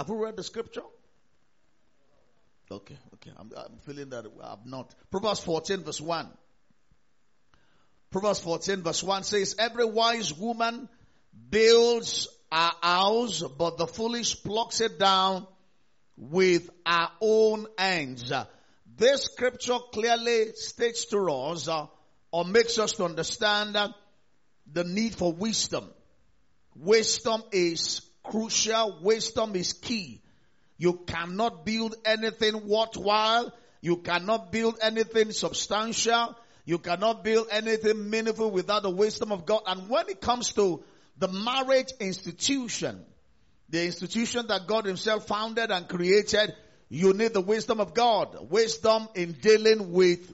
Have you read the scripture? Okay. I'm feeling that I've not. Proverbs 14 verse 1. Proverbs 14 verse 1 says, every wise woman builds a house, but the foolish plucks it down with her own hands. This scripture clearly states to us, or makes us to understand the need for wisdom. Wisdom is crucial. Wisdom is key. You cannot build anything worthwhile. You cannot build anything substantial. You cannot build anything meaningful without the wisdom of God. And when it comes to the marriage institution, the institution that God himself founded and created, you need the wisdom of God. Wisdom in dealing with,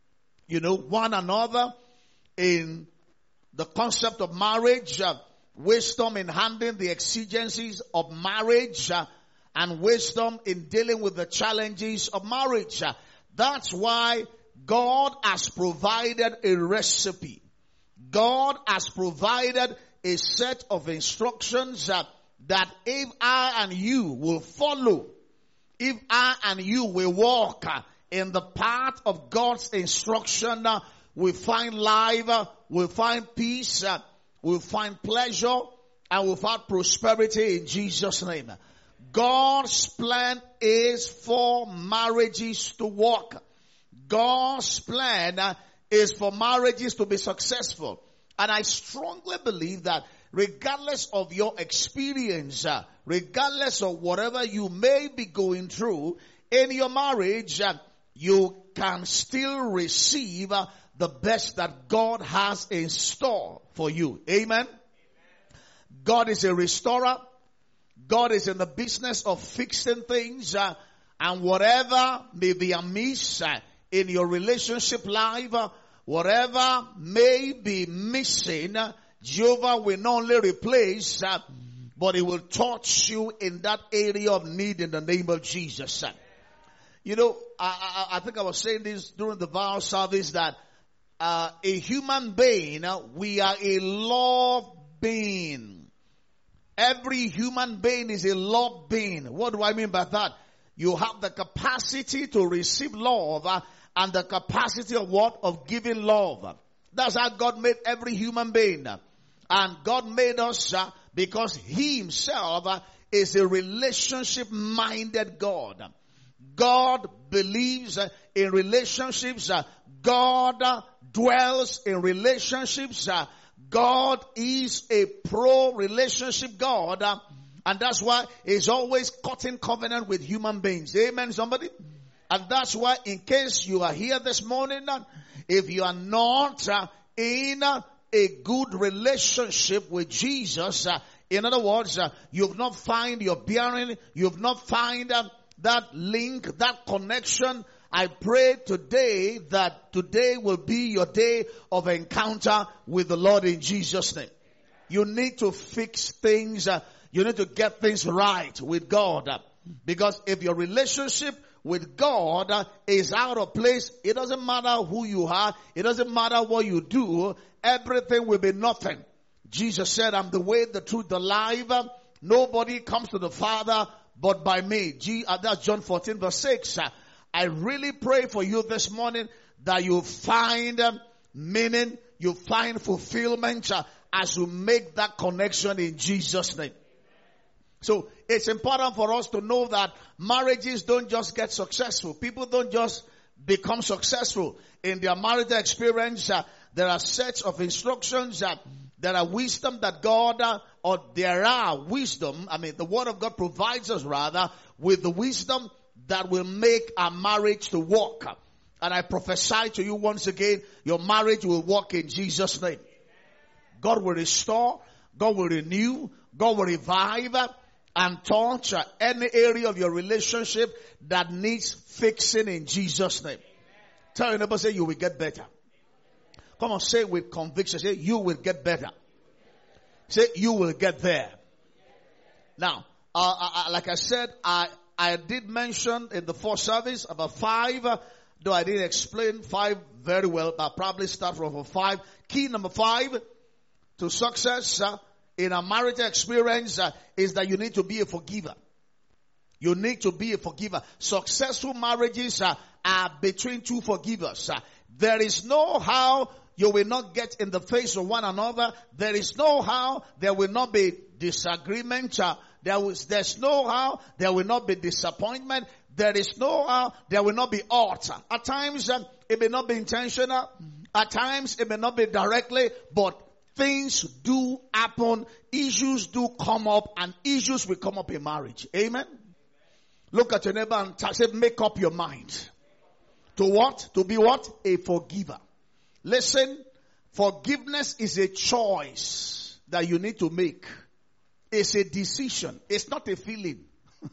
one another, in the concept of marriage, wisdom in handling the exigencies of marriage, and wisdom in dealing with the challenges of marriage. That's why God has provided a recipe. God has provided a set of instructions that if I and you will follow, if I and you will walk in the path of God's instruction, we find life, we'll find peace, we'll find pleasure, and we'll find prosperity in Jesus' name. God's plan is for marriages to work. God's plan is for marriages to be successful. And I strongly believe that regardless of your experience, regardless of whatever you may be going through in your marriage, you can still receive the best that God has in store for you. Amen? God is a restorer. God is in the business of fixing things, and whatever may be amiss in your relationship life, whatever may be missing, Jehovah will not only replace, but he will touch you in that area of need in the name of Jesus. I think I was saying this during the vow service that a human being, we are a love being. Every human being is a love being. What do I mean by that? You have the capacity to receive love and the capacity of what? Of giving love. That's how God made every human being. And God made us because he himself is a relationship-minded God. God believes in relationships. God dwells in relationships. God is a pro-relationship God. And that's why he's always cutting covenant with human beings. Amen, somebody? And that's why, in case you are here this morning, if you are not in a good relationship with Jesus, in other words, you've not find your bearing, you've not find that link, that connection, I pray today that today will be your day of encounter with the Lord in Jesus' name. You need to fix things. You need to get things right with God. Because if your relationship with God is out of place, it doesn't matter who you are. It doesn't matter what you do. Everything will be nothing. Jesus said, I'm the way, the truth, the life. Nobody comes to the Father but by me. That's John 14 verse 6. I really pray for you this morning that you find meaning, you find fulfillment as you make that connection in Jesus' name. So it's important for us to know that marriages don't just get successful. People don't just become successful in their marital experience. There are sets of instructions, there are wisdom that God, the Word of God provides us rather with the wisdom that will make our marriage to work. And I prophesy to you once again, your marriage will work in Jesus' name. God will restore, God will renew, God will revive and touch any area of your relationship that needs fixing in Jesus' name. Tell your neighbor, say, you will get better. Come on, say it with conviction. Say, you will get better. Say, you will get there. Now, like I said, I did mention in the first service about 5, though I didn't explain 5 very well, but I'll probably start from 5. Key number 5 to success in a marital experience is that you need to be a forgiver. You need to be a forgiver. Successful marriages are between two forgivers. There is no how you will not get in the face of one another. There is no how there will not be disagreement. There's no how there will not be disappointment. There is no how there will not be hurt. At times it may not be intentional. At times it may not be directly, but things do happen. Issues do come up, and issues will come up in marriage. Amen. Look at your neighbor and say, make up your mind. To what? To be what? A forgiver. Listen, forgiveness is a choice that you need to make. It's a decision. It's not a feeling.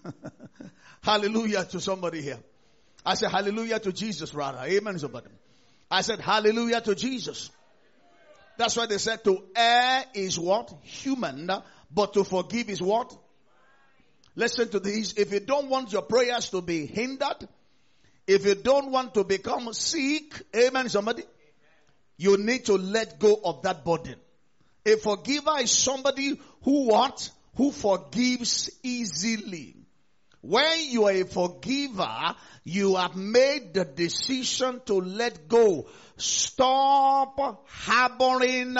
Hallelujah to somebody here. I said hallelujah to Jesus rather. Amen somebody. I said hallelujah to Jesus. That's why they said to err is what? Human. But to forgive is what? Listen to this. If you don't want your prayers to be hindered, if you don't want to become sick, amen somebody, you need to let go of that burden. A forgiver is somebody who what? Who forgives easily. When you are a forgiver, you have made the decision to let go. Stop harboring,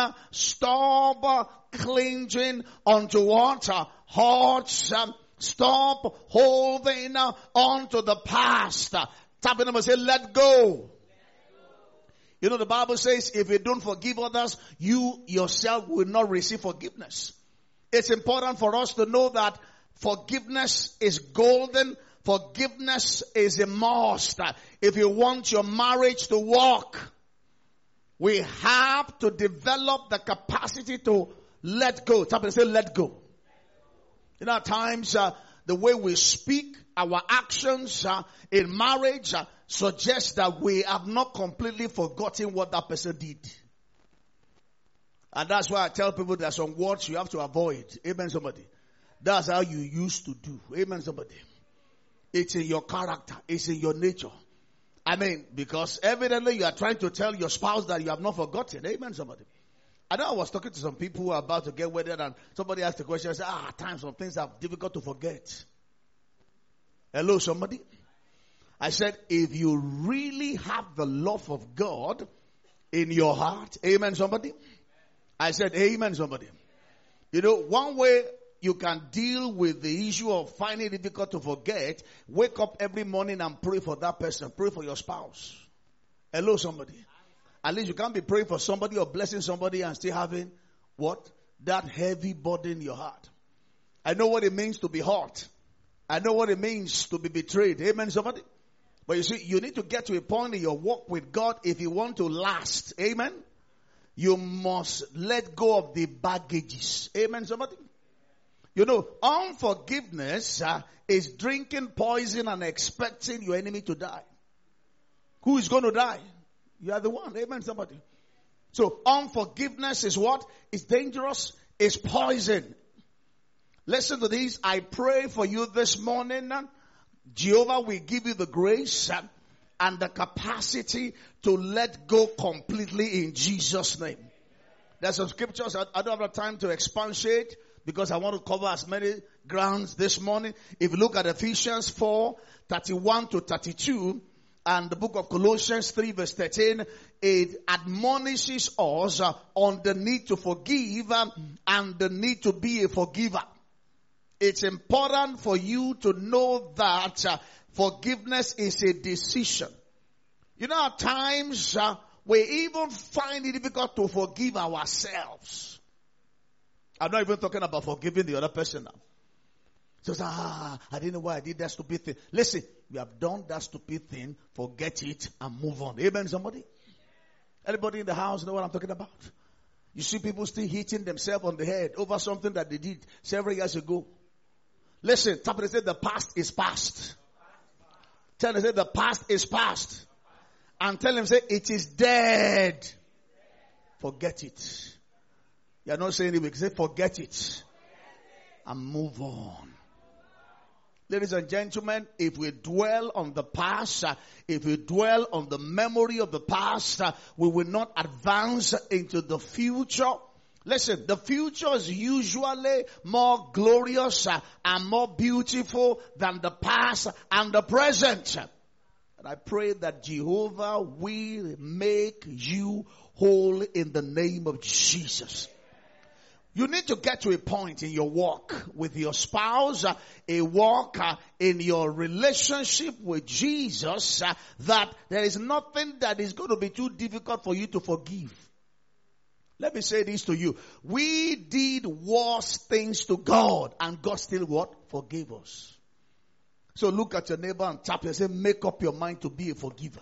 stop clinging onto what? Hearts. Stop holding on to the past. Tap them and say, let go. You know, the Bible says, if you don't forgive others, you yourself will not receive forgiveness. It's important for us to know that forgiveness is golden. Forgiveness is a must. If you want your marriage to work, we have to develop the capacity to let go. Tap and say, let go. You know, at times, the way we speak, our actions in marriage suggest that we have not completely forgotten what that person did. And that's why I tell people there are some words you have to avoid. Amen, somebody. That's how you used to do. Amen, somebody. It's in your character. It's in your nature. I mean, because evidently you are trying to tell your spouse that you have not forgotten. Amen, somebody. I know I was talking to some people who are about to get wedded, and somebody asked the question, I said, at times some things are difficult to forget. Hello, somebody? I said, if you really have the love of God in your heart, amen, somebody? I said, amen, somebody. You know, one way you can deal with the issue of finding it difficult to forget, wake up every morning and pray for that person. Pray for your spouse. Hello, somebody. At least you can't be praying for somebody or blessing somebody and still having what? That heavy burden in your heart. I know what it means to be hurt. I know what it means to be betrayed. Amen, somebody? But you see, you need to get to a point in your walk with God if you want to last. Amen? You must let go of the baggages. Amen, somebody? You know, unforgiveness is drinking poison and expecting your enemy to die. Who is going to die? You are the one. Amen, somebody. So unforgiveness is what? It's dangerous. It's poison. Listen to this. I pray for you this morning. Jehovah will give you the grace and the capacity to let go completely in Jesus' name. There's some scriptures. I don't have the time to expatiate because I want to cover as many grounds this morning. If you look at Ephesians 4:31 to 32, and the book of Colossians 3 verse 13, it admonishes us on the need to forgive and the need to be a forgiver. It's important for you to know that forgiveness is a decision. You know, at times we even find it difficult to forgive ourselves. I'm not even talking about forgiving the other person now. So, I didn't know why I did that stupid thing. Listen, you have done that stupid thing, forget it and move on. Amen, somebody? Anybody in the house know what I'm talking about? You see people still hitting themselves on the head over something that they did several years ago. Listen, tap and say the past is past. Tell them, say the past is past. And tell them, say it is dead. Forget it. You're not saying it, say forget it. And move on. Ladies and gentlemen, if we dwell on the past, if we dwell on the memory of the past, we will not advance into the future. Listen, the future is usually more glorious and more beautiful than the past and the present. And I pray that Jehovah will make you whole in the name of Jesus. You need to get to a point in your walk with your spouse, a walk in your relationship with Jesus, that there is nothing that is going to be too difficult for you to forgive. Let me say this to you. We did worse things to God, and God still what? Forgave us. So look at your neighbor and tap and say, make up your mind to be a forgiver.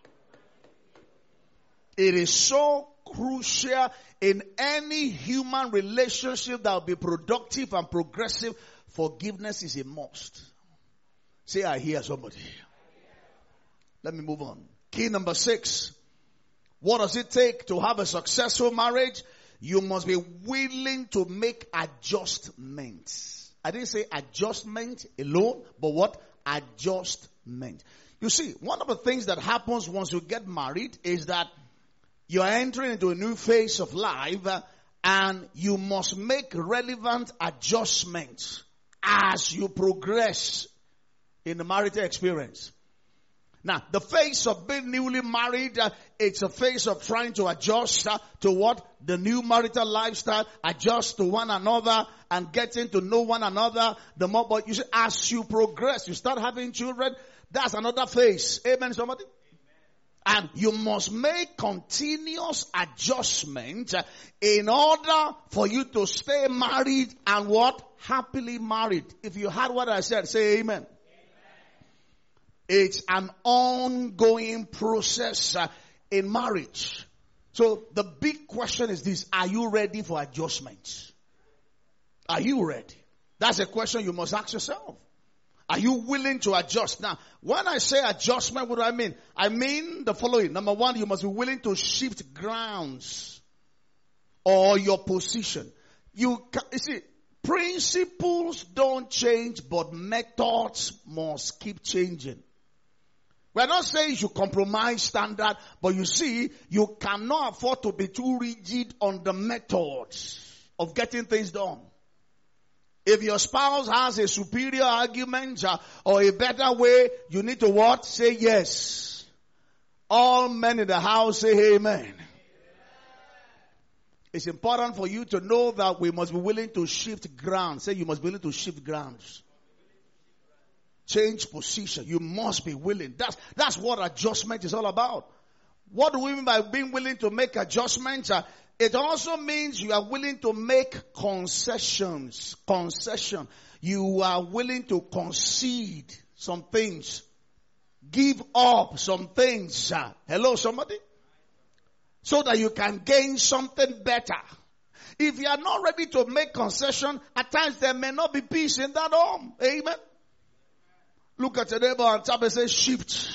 It is so crucial in any human relationship that will be productive and progressive. Forgiveness is a must. Say, I hear somebody. Let me move on. Key number 6. What does it take to have a successful marriage? You must be willing to make adjustments. I didn't say adjustment alone, but what? Adjustment. You see, one of the things that happens once you get married is that you're entering into a new phase of life, and you must make relevant adjustments as you progress in the marital experience. Now, the phase of being newly married, it's a phase of trying to adjust to what? The new marital lifestyle, adjust to one another and getting to know one another the more. But you see, as you progress, you start having children, that's another phase. Amen, somebody? And you must make continuous adjustment in order for you to stay married and what? Happily married. If you heard what I said, say amen. It's an ongoing process in marriage. So the big question is this: are you ready for adjustments? Are you ready? That's a question you must ask yourself. Are you willing to adjust? Now, when I say adjustment, what do I mean? I mean the following. Number 1, you must be willing to shift grounds or your position. You see, principles don't change, but methods must keep changing. We're not saying you compromise standard, but you see, you cannot afford to be too rigid on the methods of getting things done. If your spouse has a superior argument or a better way, you need to what? Say yes. All men in the house say amen. It's important for you to know that we must be willing to shift ground. Say you must be willing to shift grounds. Change position. You must be willing. That's what adjustment is all about. What do we mean by being willing to make adjustments? It also means you are willing to make concessions. Concession. You are willing to concede some things. Give up some things. Hello, somebody? So that you can gain something better. If you are not ready to make concession, at times there may not be peace in that home. Amen. Look at your neighbor and tap and say shift.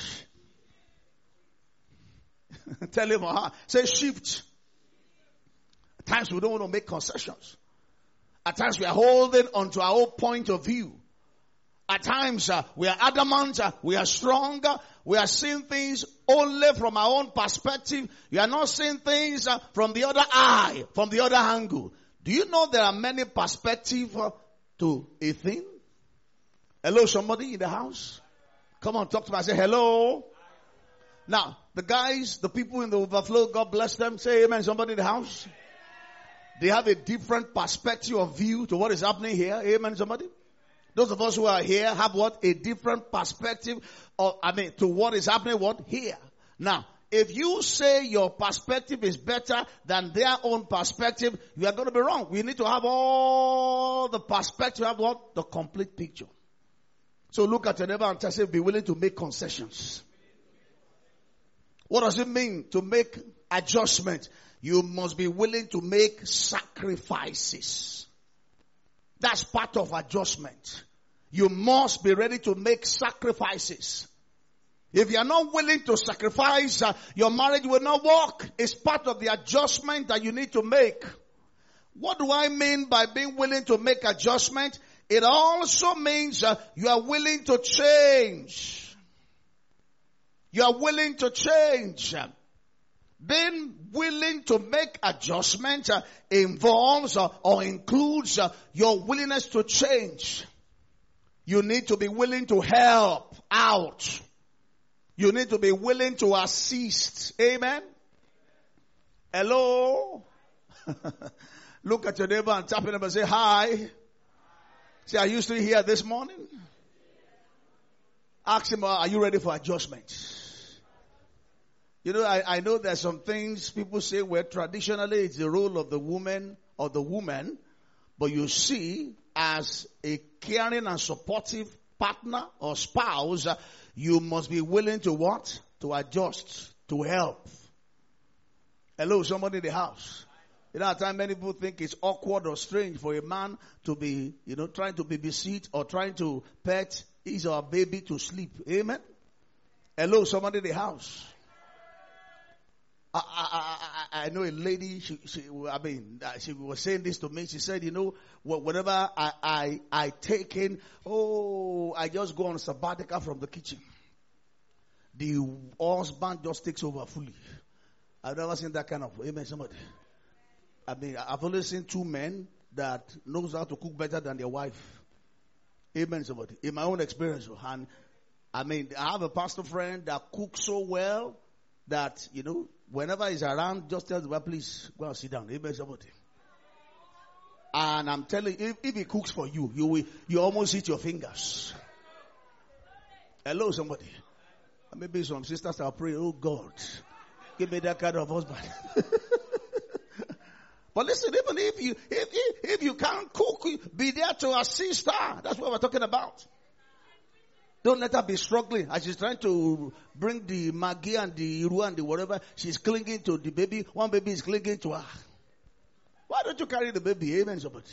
Tell him, say shift. At times we don't want to make concessions. At times we are holding on to our own point of view. At times we are adamant, we are stronger, we are seeing things only from our own perspective. You are not seeing things from the other eye, from the other angle. Do you know there are many perspectives to a thing? Hello, somebody in the house? Come on, talk to me. I say hello. Now, the guys, the people in the overflow, God bless them. Say amen. Somebody in the house? They have a different perspective of view to what is happening here. Amen, somebody? Those of us who are here have what? A different perspective to what is happening what? Here. Now, if you say your perspective is better than their own perspective, you are going to be wrong. We need to have all the perspective, have what? The complete picture. So look at your neighbor and say, be willing to make concessions. What does it mean to make adjustments? You must be willing to make sacrifices. That's part of adjustment. You must be ready to make sacrifices. If you are not willing to sacrifice, your marriage will not work. It's part of the adjustment that you need to make. What do I mean by being willing to make adjustment? It also means you are willing to change. You are willing to change. Being willing to make adjustments involves or includes your willingness to change. You need to be willing to help out. You need to be willing to assist. Amen? Hello? Look at your neighbor and tap him and say, hi. Say, are you still here this morning? Ask him, are you ready for adjustment? You know, I know there's some things people say where traditionally it's the role of the woman or the woman, but you see, as a caring and supportive partner or spouse, you must be willing to what? To adjust, to help. Hello, somebody in the house. You know, at times many people think it's awkward or strange for a man to be, trying to babysit or trying to pet his or her baby to sleep. Amen? Hello, somebody in the house. I know a lady, she was saying this to me. She said, whenever I take in, I just go on sabbatical from the kitchen. The husband just takes over fully. I've never seen that kind of, amen, somebody. I've only seen two men that knows how to cook better than their wife. Amen, somebody. In my own experience. And I have a pastor friend that cooks so well that, whenever he's around, just tell the wife, please go and sit down. Amen, somebody. And I'm telling you, if he cooks for you, you almost hit your fingers. Hello, somebody. Maybe some sisters are praying, oh God, give me that kind of husband. But listen, even if you can't cook, be there to assist her. That's what we're talking about. Don't let her be struggling as she's trying to bring the Maggi and the Iru and the whatever. She's clinging to the baby. One baby is clinging to her. Why don't you carry the baby? Amen, somebody.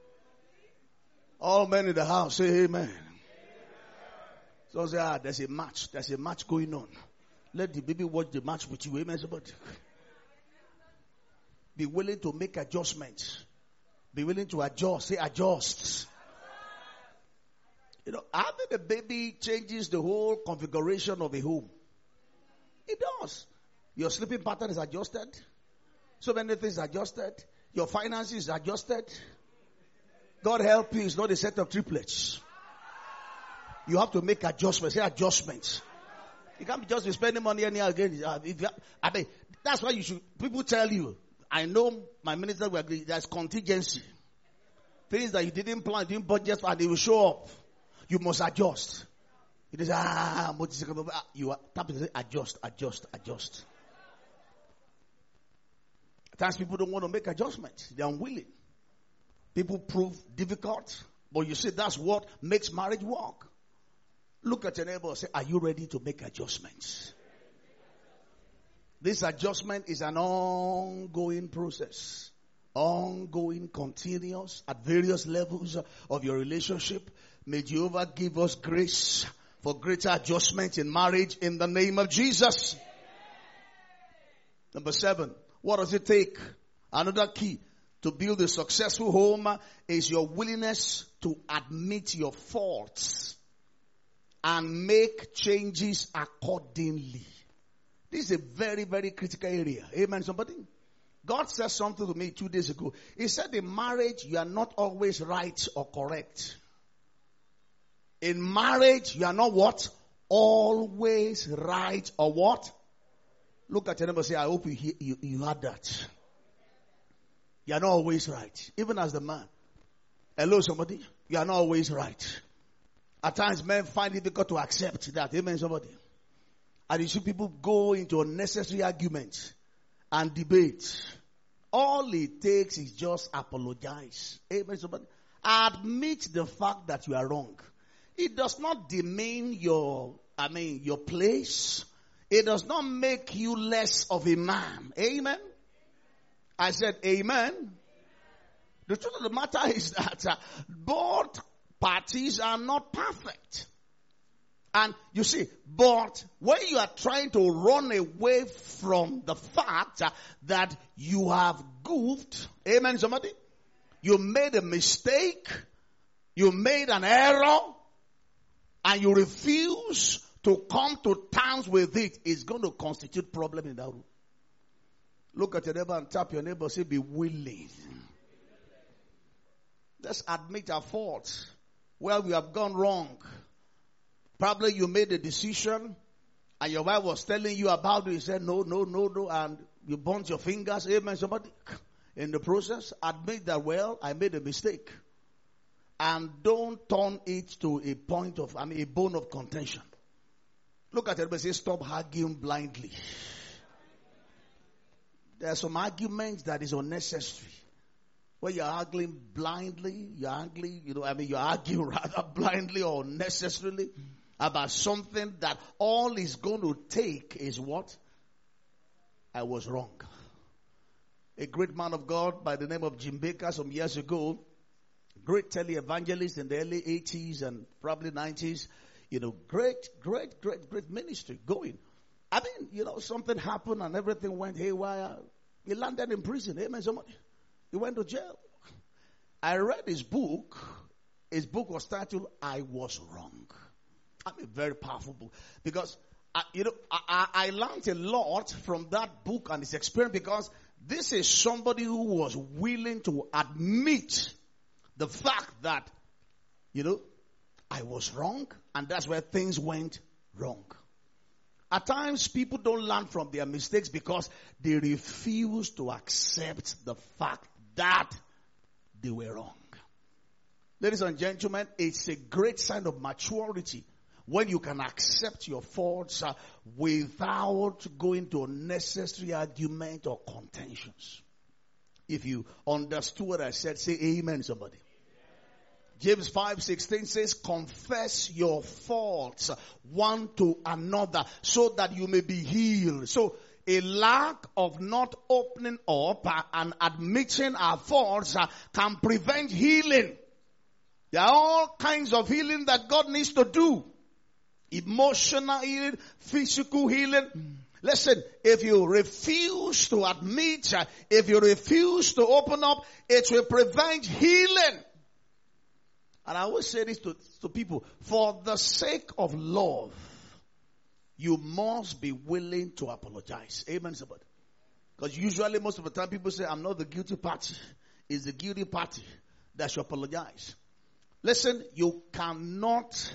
All men in the house say amen. So say, there's a match. There's a match going on. Let the baby watch the match with you. Amen, somebody. Be willing to make adjustments. Be willing to adjust. Say adjust. Having a baby changes the whole configuration of a home. It does. Your sleeping pattern is adjusted. So many things are adjusted. Your finances are adjusted. God help you, it's not a set of triplets. You have to make adjustments. Say adjustments. You can't just be spending money anyhow again. That's why people tell you, I know my minister will agree, there's contingency. Things that you didn't plan, you didn't budget for, and they will show up. You must adjust. It is, you are tap to say, adjust. At times people don't want to make adjustments. They're unwilling. People prove difficult, but you see that's what makes marriage work. Look at your neighbor and say, are you ready to make adjustments? This adjustment is an ongoing process. Ongoing, continuous, at various levels of your relationship. May Jehovah give us grace for greater adjustment in marriage in the name of Jesus. Number 7, what does it take? Another key to build a successful home is your willingness to admit your faults and make changes accordingly. This is a very, very critical area. Amen, somebody? God said something to me 2 days ago. He said in marriage, you are not always right or correct. In marriage, you are not what? Always right or what? Look at your neighbor and say, I hope you heard that. You are not always right. Even as the man. Hello, somebody? You are not always right. At times, men find it difficult to accept that. Amen, somebody? And you see people go into unnecessary arguments and debate. All it takes is just apologize. Amen, somebody? Admit the fact that you are wrong. It does not demean your place. It does not make you less of a man. Amen? I said amen. The truth of the matter is that both parties are not perfect. And you see, but when you are trying to run away from the fact that you have goofed, amen, somebody? You made a mistake, you made an error, and you refuse to come to terms with it, it's going to constitute problem in that room. Look at your neighbor and tap your neighbor. Say, be willing. Let's admit our faults. Where we have gone wrong. Probably you made a decision and your wife was telling you about it. You said, no, and you burnt your fingers. Amen. Somebody, in the process, admit that, well, I made a mistake. And don't turn it to a point of, a bone of contention. Look at everybody and say, stop arguing blindly. There are some arguments that is unnecessary. When you're arguing blindly, you're arguing rather blindly or unnecessarily about something that all is going to take is what? I was wrong. A great man of God by the name of Jim Baker some years ago, great tele-evangelist in the early 80s and probably 90s, great ministry going. Something happened and everything went haywire. He landed in prison. Amen, somebody. He went to jail. I read his book. His book was titled, I Was Wrong. A very powerful book. Because, I learned a lot from that book and his experience because this is somebody who was willing to admit the fact that, I was wrong and that's where things went wrong. At times, people don't learn from their mistakes because they refuse to accept the fact that they were wrong. Ladies and gentlemen, it's a great sign of maturity when you can accept your faults without going to unnecessary argument or contentions. If you understood what I said, say amen, somebody. James 5:16 says, confess your faults one to another so that you may be healed. So a lack of not opening up and admitting our faults can prevent healing. There are all kinds of healing that God needs to do. Emotional healing, physical healing. Listen, if you refuse to admit, if you refuse to open up, it will prevent healing. And I always say this to people, for the sake of love, you must be willing to apologize. Amen, somebody. Because usually most of the time people say, I'm not the guilty party. It's the guilty party that should apologize. Listen, you cannot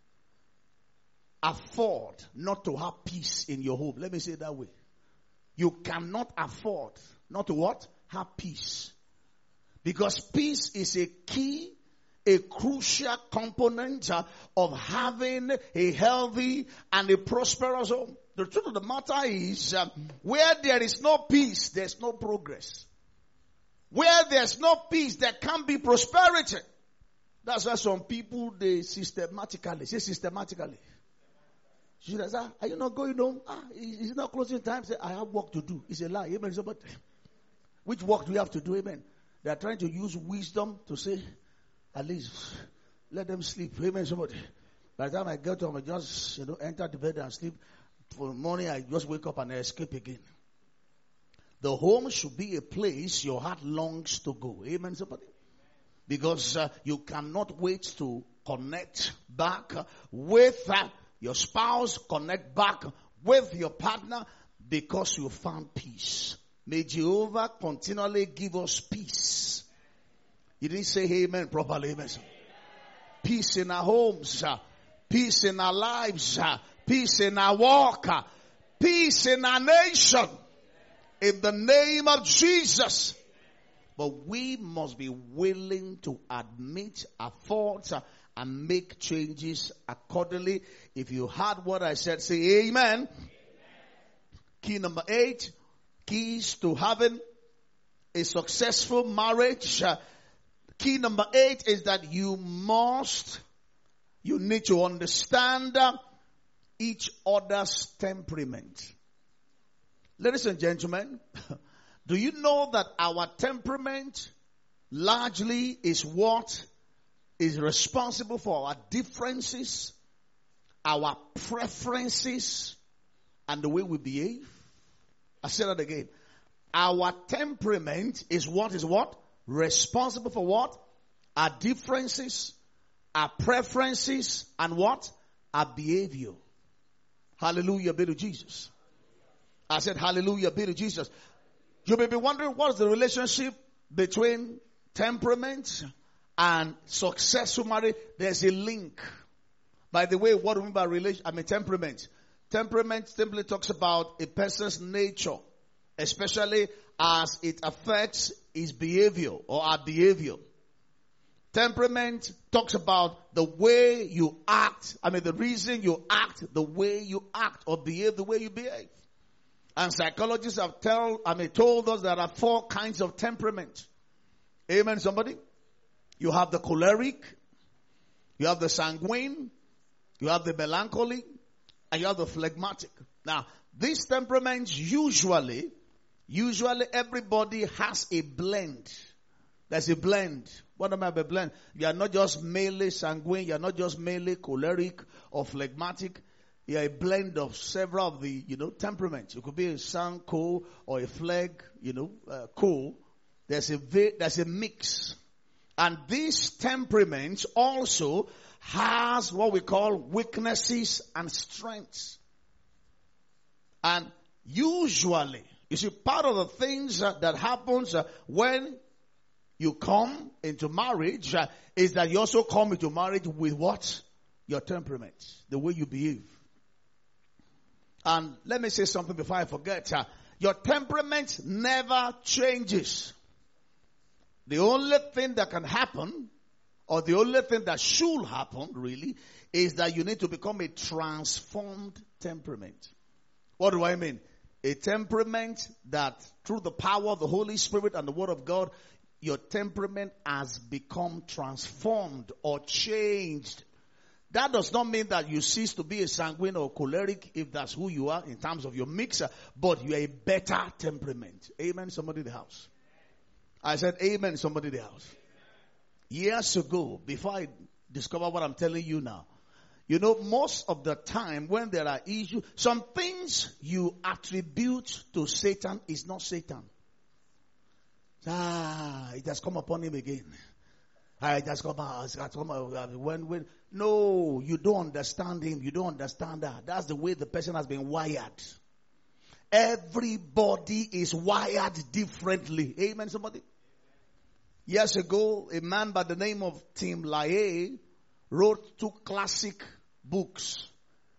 afford not to have peace in your home. Let me say it that way. You cannot afford not to what? Have peace. Because peace is a key, a crucial component of having a healthy and a prosperous home. The truth of the matter is, where there is no peace, there's no progress. Where there's no peace, there can't be prosperity. That's why some people, they systematically. She says, are you not going home? It's not closing time. Say, I have work to do. It's a lie. Amen. Somebody. Which work do we have to do? Amen. They are trying to use wisdom to say, at least, let them sleep. Amen. Somebody. By the time I get home, I just, enter the bed and sleep. For the morning, I just wake up and I escape again. The home should be a place your heart longs to go. Amen. Somebody. Because you cannot wait to connect back with your spouse, connect back with your partner because you found peace. May Jehovah continually give us peace. You didn't say amen properly. Amen. Peace in our homes, peace in our lives, peace in our walk, peace in our nation. In the name of Jesus. But we must be willing to admit our faults and make changes accordingly. If you heard what I said, say amen. Key number 8, keys to having a successful marriage. Key number 8 is that you need to understand each other's temperament. Ladies and gentlemen, do you know that our temperament largely is what is responsible for our differences, our preferences, and the way we behave? I say that again. Our temperament is what? Responsible for what? Our differences, our preferences, and what? Our behavior. Hallelujah be to Jesus. I said hallelujah be to Jesus. You may be wondering what's the relationship between temperament and successful marriage. There's a link. By the way, what do we mean by temperament? Temperament simply talks about a person's nature, especially as it affects his behavior or our behavior. Temperament talks about the way you act. The reason you act the way you act or behave the way you behave. And psychologists have told us there are 4 kinds of temperament. Amen, somebody? You have the choleric, you have the sanguine, you have the melancholy, and you have the phlegmatic. Now, these temperaments usually everybody has a blend. There's a blend. What am I by blend? You are not just mainly sanguine, you are not just mainly choleric or phlegmatic. You are a blend of several of the, temperaments. You could be a sanco or a phleg, co. There's a mix. And this temperament also has what we call weaknesses and strengths. And usually, you see, part of the things that happens when you come into marriage is that you also come into marriage with what? Your temperament, the way you behave. And let me say something before I forget. Your temperament never changes. The only thing that can happen, or the only thing that should happen, really, is that you need to become a transformed temperament. What do I mean? A temperament that, through the power of the Holy Spirit and the Word of God, your temperament has become transformed or changed. That does not mean that you cease to be a sanguine or choleric if that's who you are in terms of your mixer, but you are a better temperament. Amen, somebody in the house. I said amen, somebody in the house. Years ago, before I discover what I'm telling you now, most of the time when there are issues, some things you attribute to Satan is not Satan. It has come upon him again. It has come when no, you don't understand him. You don't understand that. That's the way the person has been wired. Everybody is wired differently. Amen, somebody? Years ago, a man by the name of Tim LaHaye wrote 2 classic books.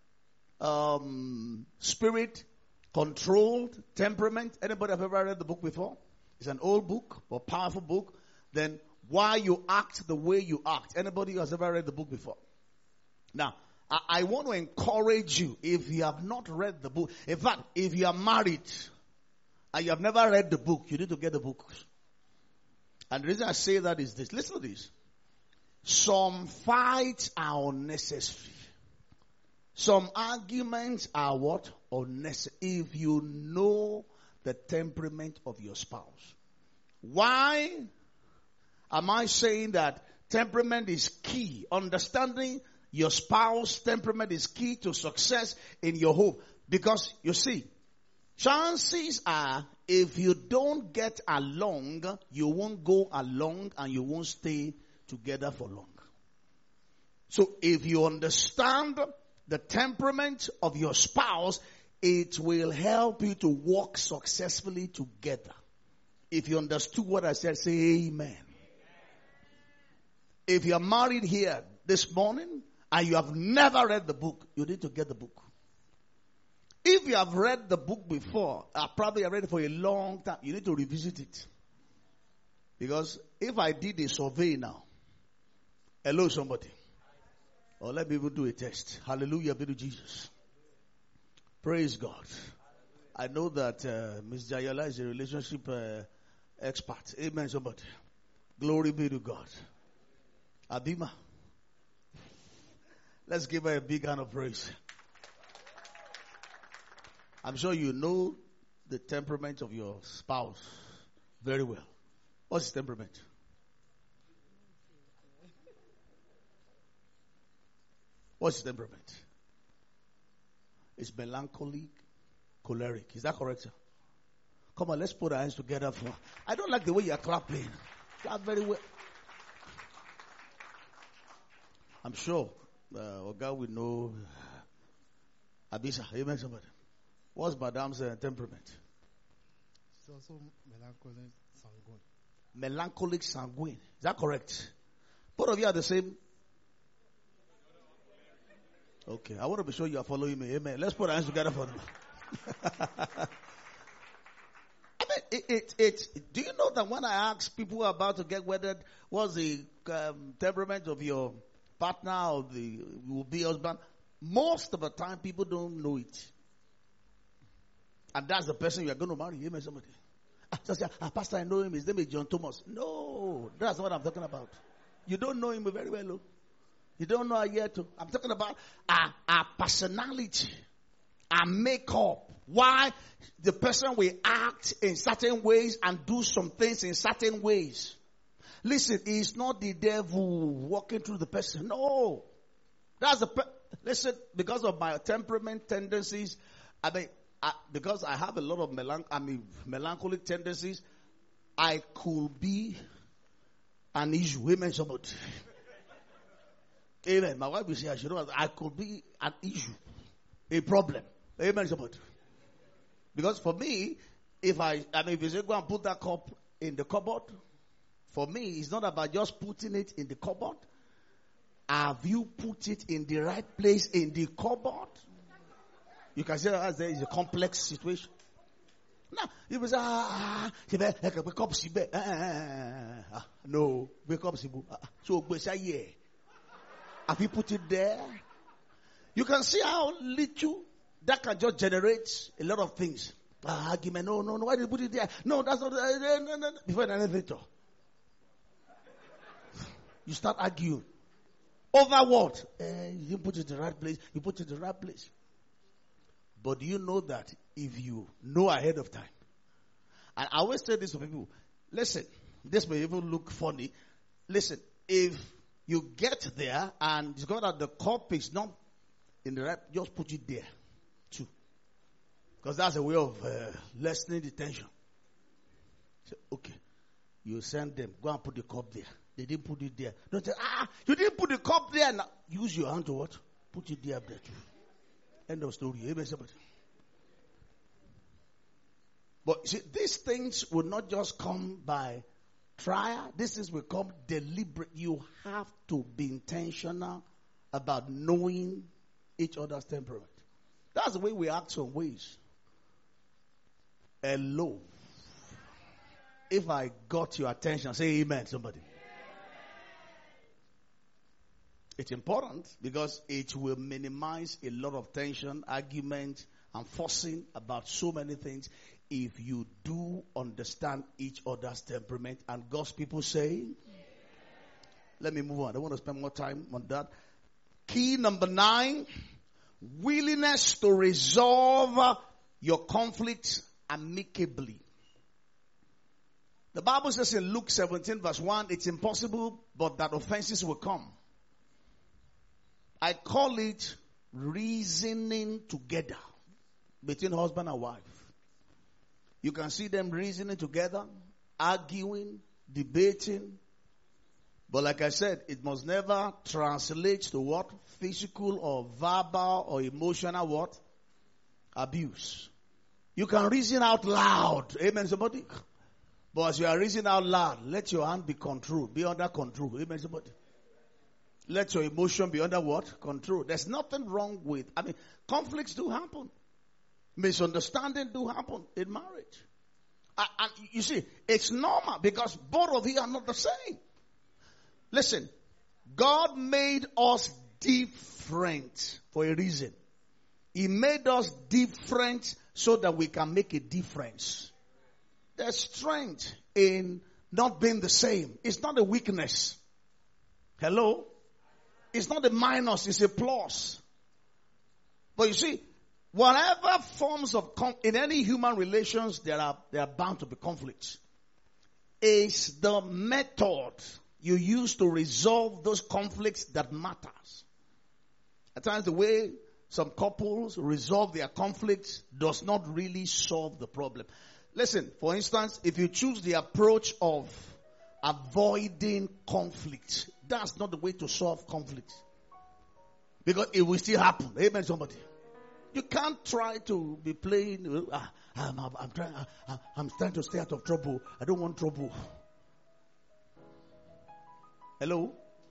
Spirit, Controlled Temperament. Anybody have ever read the book before? It's an old book, but powerful book. Then, Why You Act the Way You Act. Anybody has ever read the book before? Now, I want to encourage you, if you have not read the book, in fact, if you are married and you have never read the book, you need to get the book. And the reason I say that is this. Listen to this. Some fights are unnecessary. Some arguments are what? Unnecessary. If you know the temperament of your spouse. Why am I saying that temperament is key? Understanding your spouse's temperament is key to success in your home. Because, you see, chances are, if you don't get along, you won't go along and you won't stay together for long. So, if you understand the temperament of your spouse, it will help you to walk successfully together. If you understood what I said, say amen. If you are married here this morning and you have never read the book, you need to get the book. If you have read the book before, probably have read it for a long time, you need to revisit it. Because if I did a survey now, hello somebody, or let me even do a test. Hallelujah be to Jesus. Praise God. I know that Ms. Jayala is a relationship expert. Amen somebody. Glory be to God. Abima. Let's give her a big hand of praise. I'm sure you know the temperament of your spouse very well. What's his temperament? What's his temperament? It's melancholic, choleric. Is that correct, sir? Come on, let's put our hands together for... I don't like the way you're clapping. Clap very well. I'm sure Oga will know Abisa. Amen, somebody. What's Madam's temperament? It's also melancholic sanguine. Melancholic sanguine. Is that correct? Both of you are the same. Okay, I want to be sure you are following me. Amen. Let's put our hands together for them. I mean, do you know that when I ask people who are about to get wedded, what's the temperament of your partner or the will be husband? Most of the time, people don't know it. And that's the person you are going to marry. Amen, somebody. Pastor, I know him. His name is John Thomas. No, that's not what I'm talking about. You don't know him very well. Look. You don't know her yet. I'm talking about our personality, our makeup. Why the person will act in certain ways and do some things in certain ways. Listen, it's not the devil walking through the person. No. That's listen, because of my temperament tendencies, because I have a lot of melancholic tendencies, I could be an issue. Amen, somebody. Amen. My wife will say, I could be an issue, a problem. Amen, somebody. Because for me, if you say go and put that cup in the cupboard, for me, it's not about just putting it in the cupboard. Have you put it in the right place in the cupboard? You can say that there is a complex situation. Now, you will say, wake up, Sibe. No, wake up, Sibu. So, have you put it there? You can see how little that can just generate a lot of things. Argument, no, why did you put it there? No, that's not, no. Before an elevator. You start arguing. Over what? You didn't put it in the right place. You put it in the right place. But do you know that if you know ahead of time, and I always say this to people, listen, this may even look funny. Listen, if you get there and discover that the cup is not in the right, just put it there too. Because that's a way of lessening the tension. So, okay, you send them, go and put the cup there. They didn't put it there. Don't say, you didn't put the cup there. Now, use your hand to what? Put it there too. End of story. Amen, somebody. But see, these things will not just come by trial. These things will come deliberate. You have to be intentional about knowing each other's temperament. That's the way we act some ways. Hello. If I got your attention, say amen, somebody. It's important because it will minimize a lot of tension, argument, and fussing about so many things if you do understand each other's temperament. And God's people say, let me move on. I don't want to spend more time on that. Key number 9, willingness to resolve your conflicts amicably. The Bible says in Luke 17 verse 1, it's impossible but that offenses will come. I call it reasoning together between husband and wife. You can see them reasoning together, arguing, debating. But like I said, it must never translate to what? Physical or verbal or emotional what? Abuse. You can reason out loud. Amen, somebody? But as you are reasoning out loud, let your hand be controlled, be under control. Amen, somebody? Let your emotion be under what? Control. There's nothing wrong with, conflicts do happen. Misunderstanding do happen in marriage. And you see, it's normal because both of you are not the same. Listen, God made us different for a reason. He made us different so that we can make a difference. There's strength in not being the same. It's not a weakness. Hello? It's not a minus, it's a plus. But you see, whatever forms of in any human relations, there are bound to be conflicts. It's the method you use to resolve those conflicts that matters. At times, the way some couples resolve their conflicts does not really solve the problem. Listen, for instance, if you choose the approach of avoiding conflict, that's not the way to solve conflict. Because it will still happen. Amen, somebody. You can't try to be playing. I'm trying to stay out of trouble. I don't want trouble. Hello?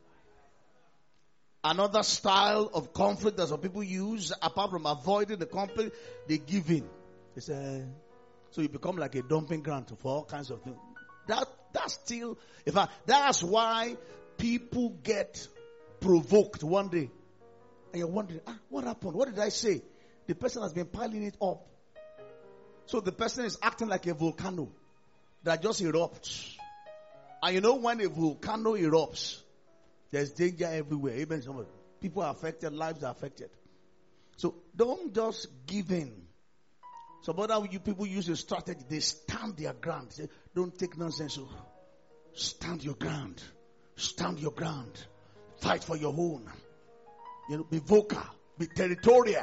Another style of conflict that some people use, apart from avoiding the conflict, they give in. It's so you become like a dumping ground for all kinds of things. That's still, in fact, that's why people get provoked one day. And you're wondering, what happened? What did I say? The person has been piling it up. So the person is acting like a volcano that just erupts. And you know when a volcano erupts, there's danger everywhere. Amen. People are affected, lives are affected. So don't just give in. Some other people use a strategy. They stand their ground. Say, don't take nonsense. So stand your ground. Stand your ground. Fight for your own. Be vocal. Be territorial.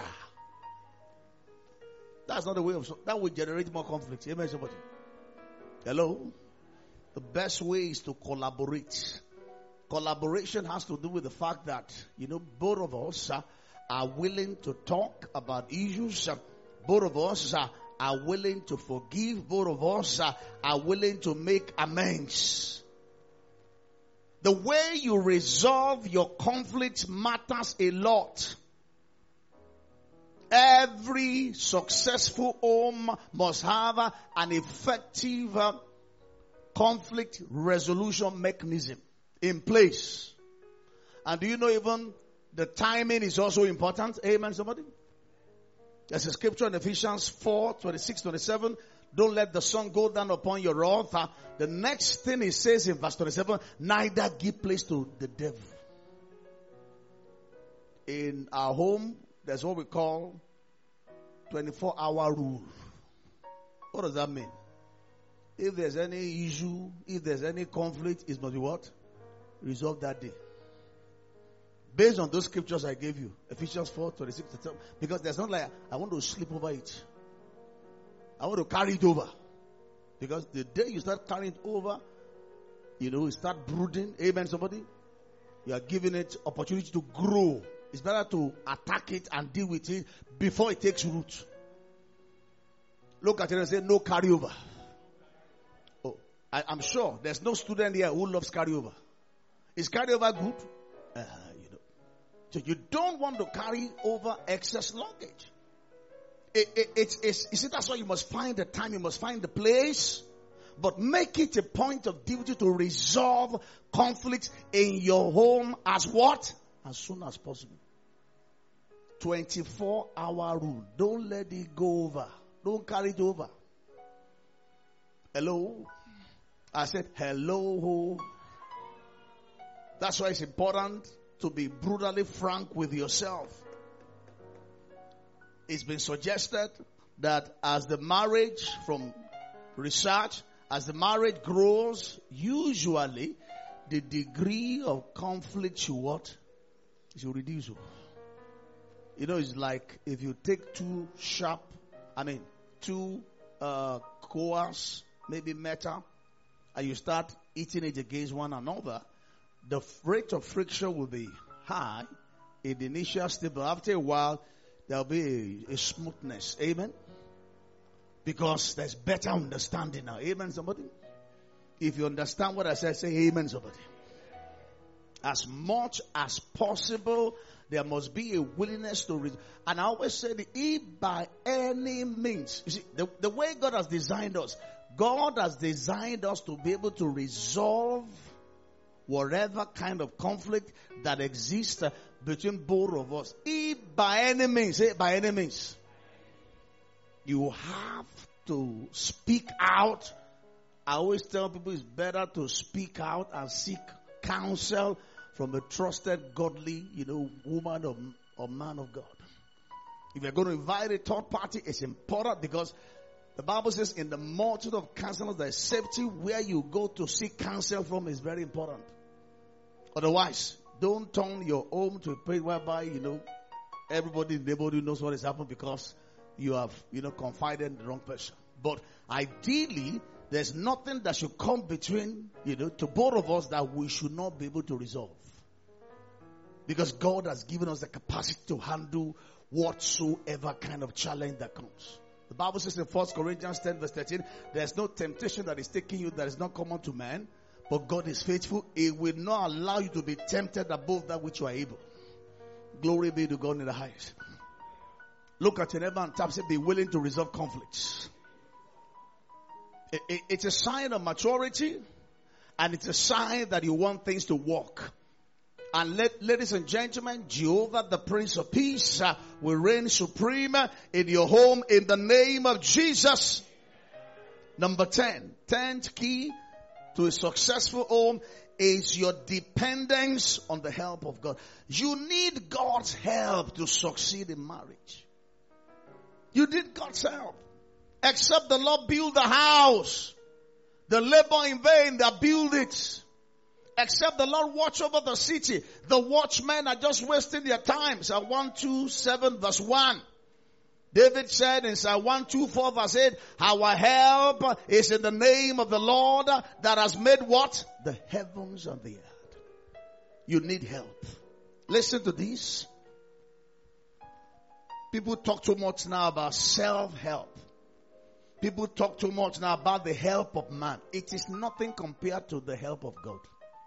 That's not the way of, that will generate more conflict. Amen, somebody. Hello? The best way is to collaborate. Collaboration has to do with the fact that, both of us are willing to talk about issues. Both of us are willing to forgive. Both of us are willing to make amends. The way you resolve your conflicts matters a lot. Every successful home must have an effective conflict resolution mechanism in place. And do you know even the timing is also important? Amen, somebody? There's a scripture in Ephesians 4:26-27. Don't let the sun go down upon your wrath. The next thing it says in verse 27, neither give place to the devil. In our home, there's what we call 24-hour rule. What does that mean? If there's any issue, if there's any conflict, it must be what? Resolved that day. Based on those scriptures I gave you, Ephesians 4:26-27, because there's not like I want to sleep over it. I want to carry it over. Because the day you start carrying it over, you start brooding. Amen, somebody? You are giving it opportunity to grow. It's better to attack it and deal with it before it takes root. Look at it and say, no carryover. Oh, I'm sure there's no student here who loves carryover. Is carryover good? So you don't want to carry over excess luggage. You see, that's why you must find the time, you must find the place, but make it a point of duty to resolve conflicts in your home as what? As soon as possible. 24-hour rule. Don't let it go over. Don't carry it over. Hello? I said, hello. That's why it's important to be brutally frank with yourself. It's been suggested that as the marriage, from research, as the marriage grows, usually the degree of conflict should reduce. It's like if you take two cores, maybe metal, and you start hitting it against one another, the rate of friction will be high in the initial stage, but after a while, there'll be a smoothness. Amen? Because there's better understanding now. Amen, somebody? If you understand what I said, say amen, somebody. As much as possible, there must be a willingness to and I always say that if by any means, you see, the way God has designed us to be able to resolve whatever kind of conflict that exists between both of us. If by any means, say by any means, you have to speak out. I always tell people it's better to speak out and seek counsel from a trusted, godly, woman or man of God. If you're going to invite a third party, it's important because the Bible says in the multitude of counselors there is safety. Where you go to seek counsel from is very important. Otherwise, don't turn your home to a place whereby, everybody in the neighborhood knows what has happened because you have, confided in the wrong person. But ideally, there's nothing that should come between, to both of us that we should not be able to resolve. Because God has given us the capacity to handle whatsoever kind of challenge that comes. The Bible says in 1 Corinthians 10 verse 13, there's no temptation that is taking you that is not common to man, but God is faithful. He will not allow you to be tempted above that which you are able. Glory be to God in the highest. Look at your neighbor and tap, say, be willing to resolve conflicts. It's a sign of maturity, and it's a sign that you want things to work. And ladies and gentlemen, Jehovah, the Prince of Peace, will reign supreme in your home in the name of Jesus. Number 10. 10th key to a successful home is your dependence on the help of God. You need God's help to succeed in marriage. You need God's help. Except the Lord build the house, the labor in vain that build it. Except the Lord watch over the city, the watchmen are just wasting their time. Psalm 127 verse 1. David said in Psalm 124 verse 8, our help is in the name of the Lord that has made what? The heavens and the earth. You need help. Listen to this. People talk too much now about self-help. People talk too much now about the help of man. It is nothing compared to the help of God.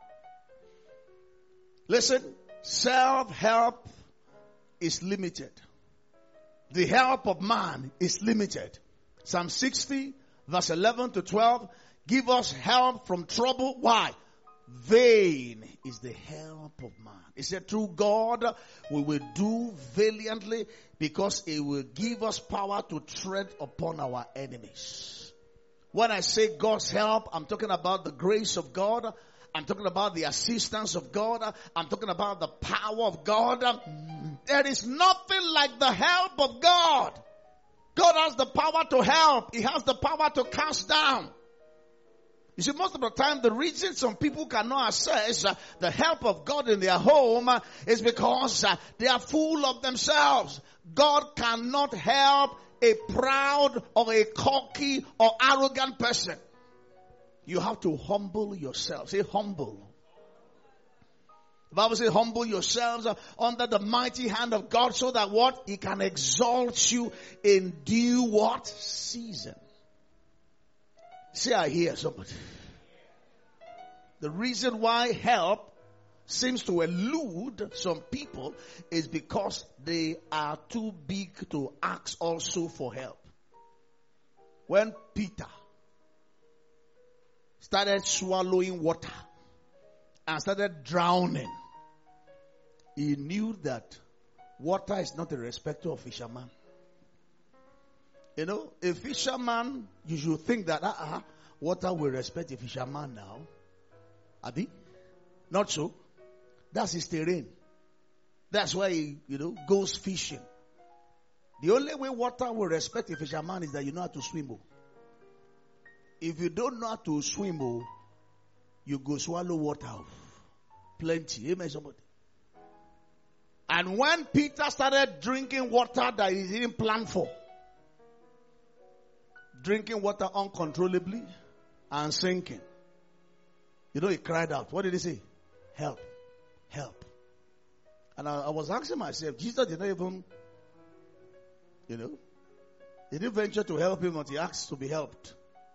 Listen, self-help is limited. The help of man is limited. Psalm 60 verse 11 to 12. Give us help from trouble. Why? Vain is the help of man. It said through God we will do valiantly because He will give us power to tread upon our enemies. When I say God's help, I'm talking about the grace of God. I'm talking about the assistance of God. I'm talking about the power of God. There is nothing like the help of God. God has the power to help. He has the power to cast down. You see, most of the time, the reason some people cannot access the help of God in their home is because they are full of themselves. God cannot help a proud or a cocky or arrogant person. You have to humble yourself. Say humble. The Bible says humble yourselves under the mighty hand of God so that what? He can exalt you in due what? Season. Say I hear somebody. The reason why help seems to elude some people is because they are too big to ask also for help. When Peter started swallowing water and started drowning, he knew that water is not a respecter of fisherman. You know, a fisherman, you should think that water will respect a fisherman now. Abi? Not so. That's his terrain. That's why he, goes fishing. The only way water will respect a fisherman is that you know how to swim. If you don't know how to swim, you go swallow water. Plenty. Amen, somebody. And when Peter started drinking water that he didn't plan for, drinking water uncontrollably and sinking, he cried out. What did he say? Help. Help. And I was asking myself, Jesus did not even, he didn't venture to help him until he asked to be helped.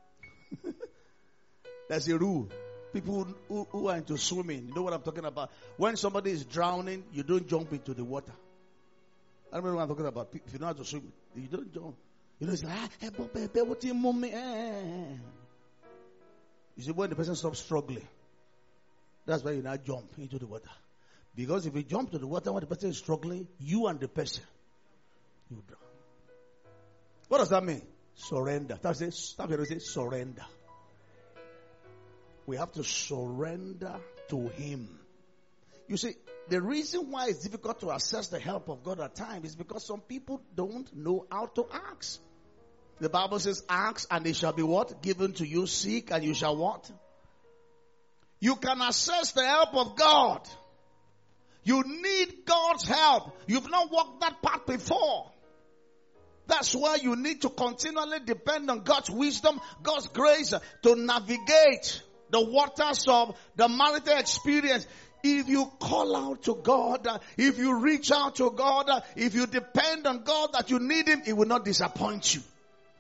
That's a rule. People who are into swimming, you know what I'm talking about. When somebody is drowning, you don't jump into the water. I don't know what I'm talking about. If you know how to swim, you don't jump. It's like, what you mommy? You see, when the person stops struggling, that's why you now jump into the water. Because if you jump to the water when the person is struggling, you and the person, you drown. What does that mean? Surrender. Stop here and say surrender. We have to surrender to Him. You see, the reason why it's difficult to access the help of God at times is because some people don't know how to ask. The Bible says, ask and it shall be what? Given to you. Seek and you shall what? You can access the help of God. You need God's help. You've not walked that path before. That's why you need to continually depend on God's wisdom, God's grace to navigate the waters of the marital experience. If you call out to God, if you reach out to God, if you depend on God that you need Him, He will not disappoint you.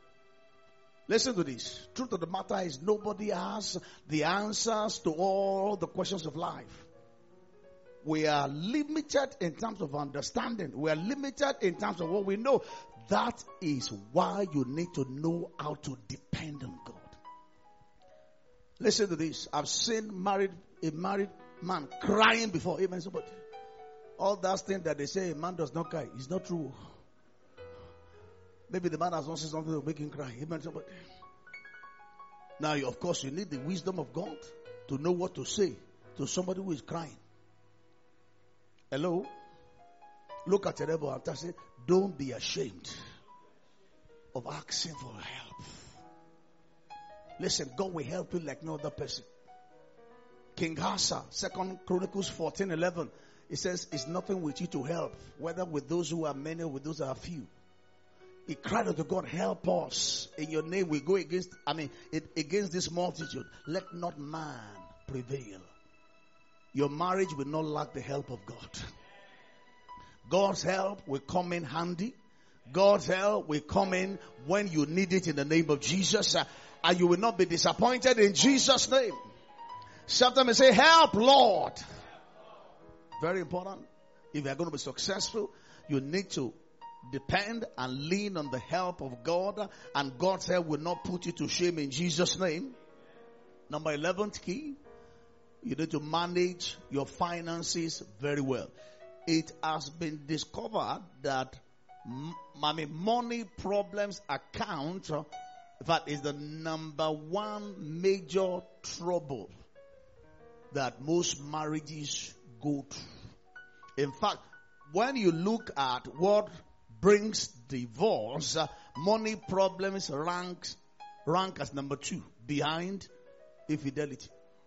Listen to this. Truth of the matter is nobody has the answers to all the questions of life. We are limited in terms of understanding. We are limited in terms of what we know. That is why you need to know how to depend on God. Listen to this. I've seen a married man crying before. Amen. Somebody. All that thing that they say a man does not cry is not true. Maybe the man has not said something to make him cry. Amen. Somebody. Now, of course, you need the wisdom of God to know what to say to somebody who is crying. Hello? Look at your neighbor and say, don't be ashamed of asking for help. Listen, God will help you like no other person. King Asa, 2 Chronicles 14:11, it says, it's nothing with you to help, whether with those who are many or with those who are few. He cried unto God, help us. In your name we go against this multitude. Let not man prevail. Your marriage will not lack the help of God. God's help will come in handy. God's help will come in when you need it in the name of Jesus. And you will not be disappointed in Jesus' name. Shout them and say, help, Lord. Very important. If you are going to be successful, you need to depend and lean on the help of God. And God's help will not put you to shame in Jesus' name. Number 11th key. You need to manage your finances very well. It has been discovered that money problems account, in fact, is the number one major trouble that most marriages go through. In fact, when you look at what brings divorce, money problems rank as number 2 behind infidelity.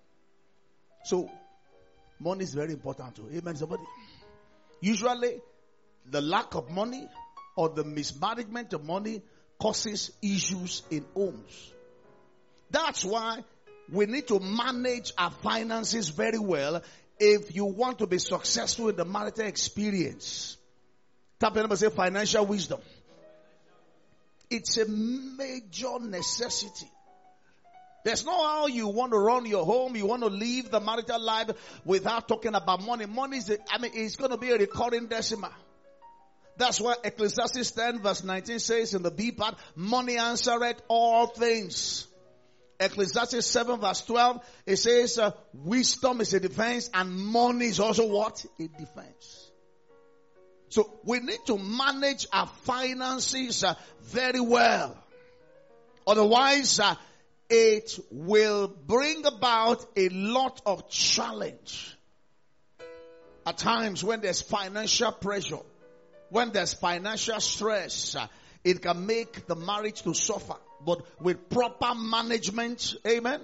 So, money is very important too. Amen, somebody. Usually, the lack of money or the mismanagement of money causes issues in homes. That's why we need to manage our finances very well if you want to be successful in the marital experience. Tap your number, say financial wisdom. It's a major necessity. There's no how you want to run your home, you want to live the marital life without talking about money. Money is, it's going to be a recurring decimal. That's why Ecclesiastes 10 verse 19 says in the B part, money answereth all things. Ecclesiastes 7 verse 12, it says, wisdom is a defense and money is also what? A defense. So we need to manage our finances very well. Otherwise, it will bring about a lot of challenge. At times when there's financial pressure, when there's financial stress, it can make the marriage to suffer. But with proper management, amen,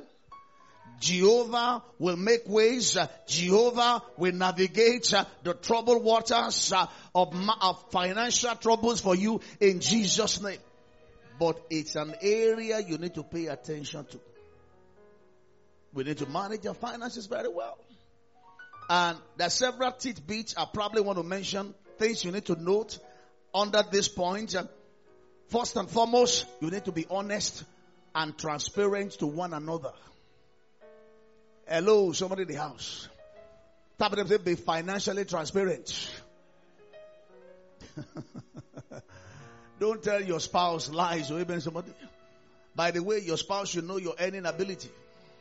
Jehovah will make ways. Jehovah will navigate the troubled waters of financial troubles for you in Jesus' name. But it's an area you need to pay attention to. We need to manage our finances very well. And there are several tidbits I probably want to mention, things you need to note under this point. First and foremost, you need to be honest and transparent to one another. Hello, somebody in the house. Tap them, say, be financially transparent. Don't tell your spouse lies or even somebody. By the way, your spouse should know your earning ability.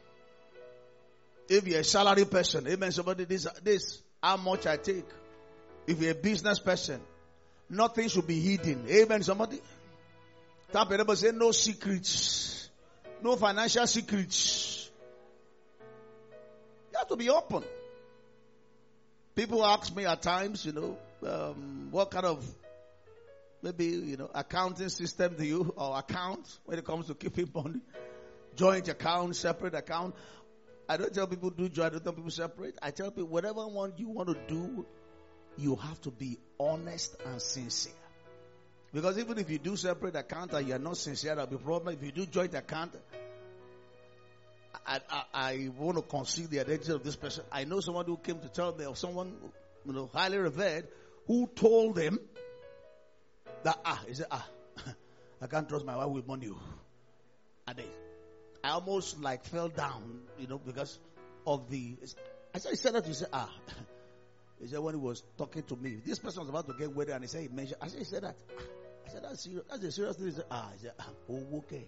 If you're a salary person, amen, somebody, this, how much I take. If you're a business person, nothing should be hidden. Amen, somebody. Tap it up and say, no secrets. No financial secrets. You have to be open. People ask me at times, what kind of, maybe, accounting system do you, or account, when it comes to keeping money? Joint account, separate account. I don't tell people do joint, I don't tell people separate. I tell people whatever one you want to do, you have to be honest and sincere. Because even if you do separate account and you are not sincere, there will be a problem. If you do joint account, I want to conceal the identity of this person. I know someone who came to tell me of someone, highly revered, who told them that, he said, I can't trust my wife with money. And I almost like fell down, because of the, I said that, he said, he said when he was talking to me, this person was about to get wedded and he said, he said that. I said, that's serious. That's a serious thing. He said, okay.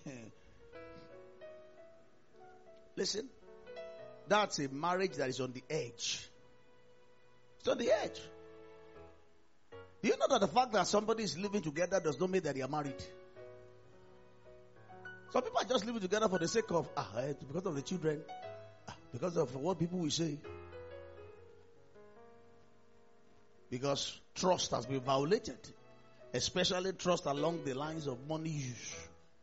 Listen, that's a marriage that is on the edge. It's on the edge. Do you know that the fact that somebody is living together does not mean that they are married? Some people are just living together for the sake of, because of the children, because of what people will say. Because trust has been violated, especially trust along the lines of money use.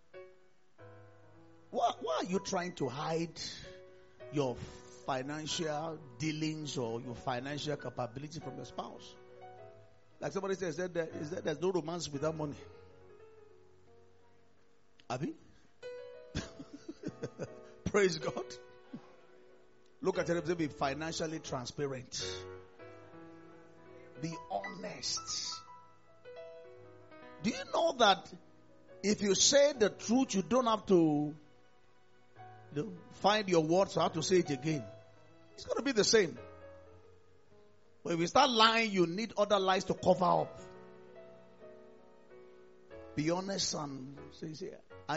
Why are you trying to hide your financial dealings or your financial capability from your spouse? Like somebody says, there's no romance without money. Abi? Praise God. Look at it, be financially transparent. Be honest. Do you know that if you say the truth, you don't have to find your words how to say it again? It's going to be the same. But if you start lying, you need other lies to cover up. Be honest and say,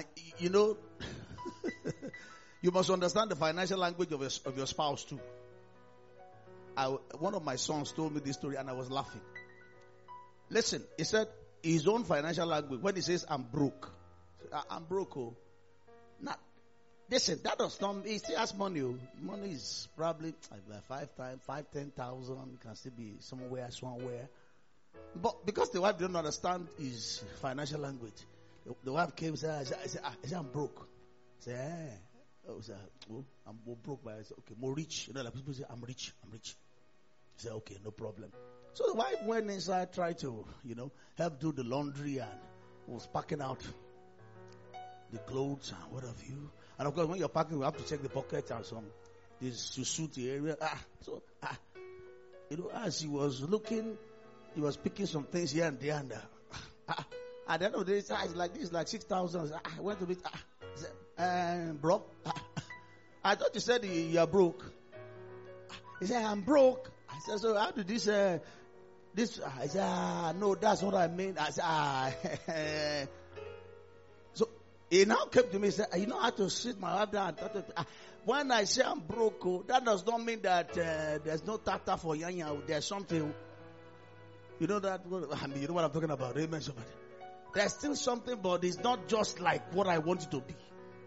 you must understand the financial language of your spouse too. One of my sons told me this story and I was laughing. Listen, he said his own financial language, when he says, I'm broke. I'm broke, Not, listen, that does not, he still has money. Money is probably like 10,000, can still be somewhere. But because the wife didn't understand his financial language, the wife came and said, I'm broke. I said, I'm broke, but I said, okay, more rich. Like people say, I'm rich. He said, okay, no problem. So the wife went inside, tried to, help do the laundry and was packing out the clothes and what have you. And of course, when you're packing, you have to check the pockets and some, this to suit the area. As he was looking, he was picking some things here and there. And at the end of the day, it's like this, like 6,000. I went to be, bro, I thought you said you are broke. He said, I'm broke. I said, so how did this, I said, no, that's what I mean. I said, so he now came to me and said, I have to sit my wife down. When I say I'm broke, that does not mean that there's no tata for Yanya. There's something. You know that? You know what I'm talking about. Amen, somebody. There's still something, but it's not just like what I want it to be.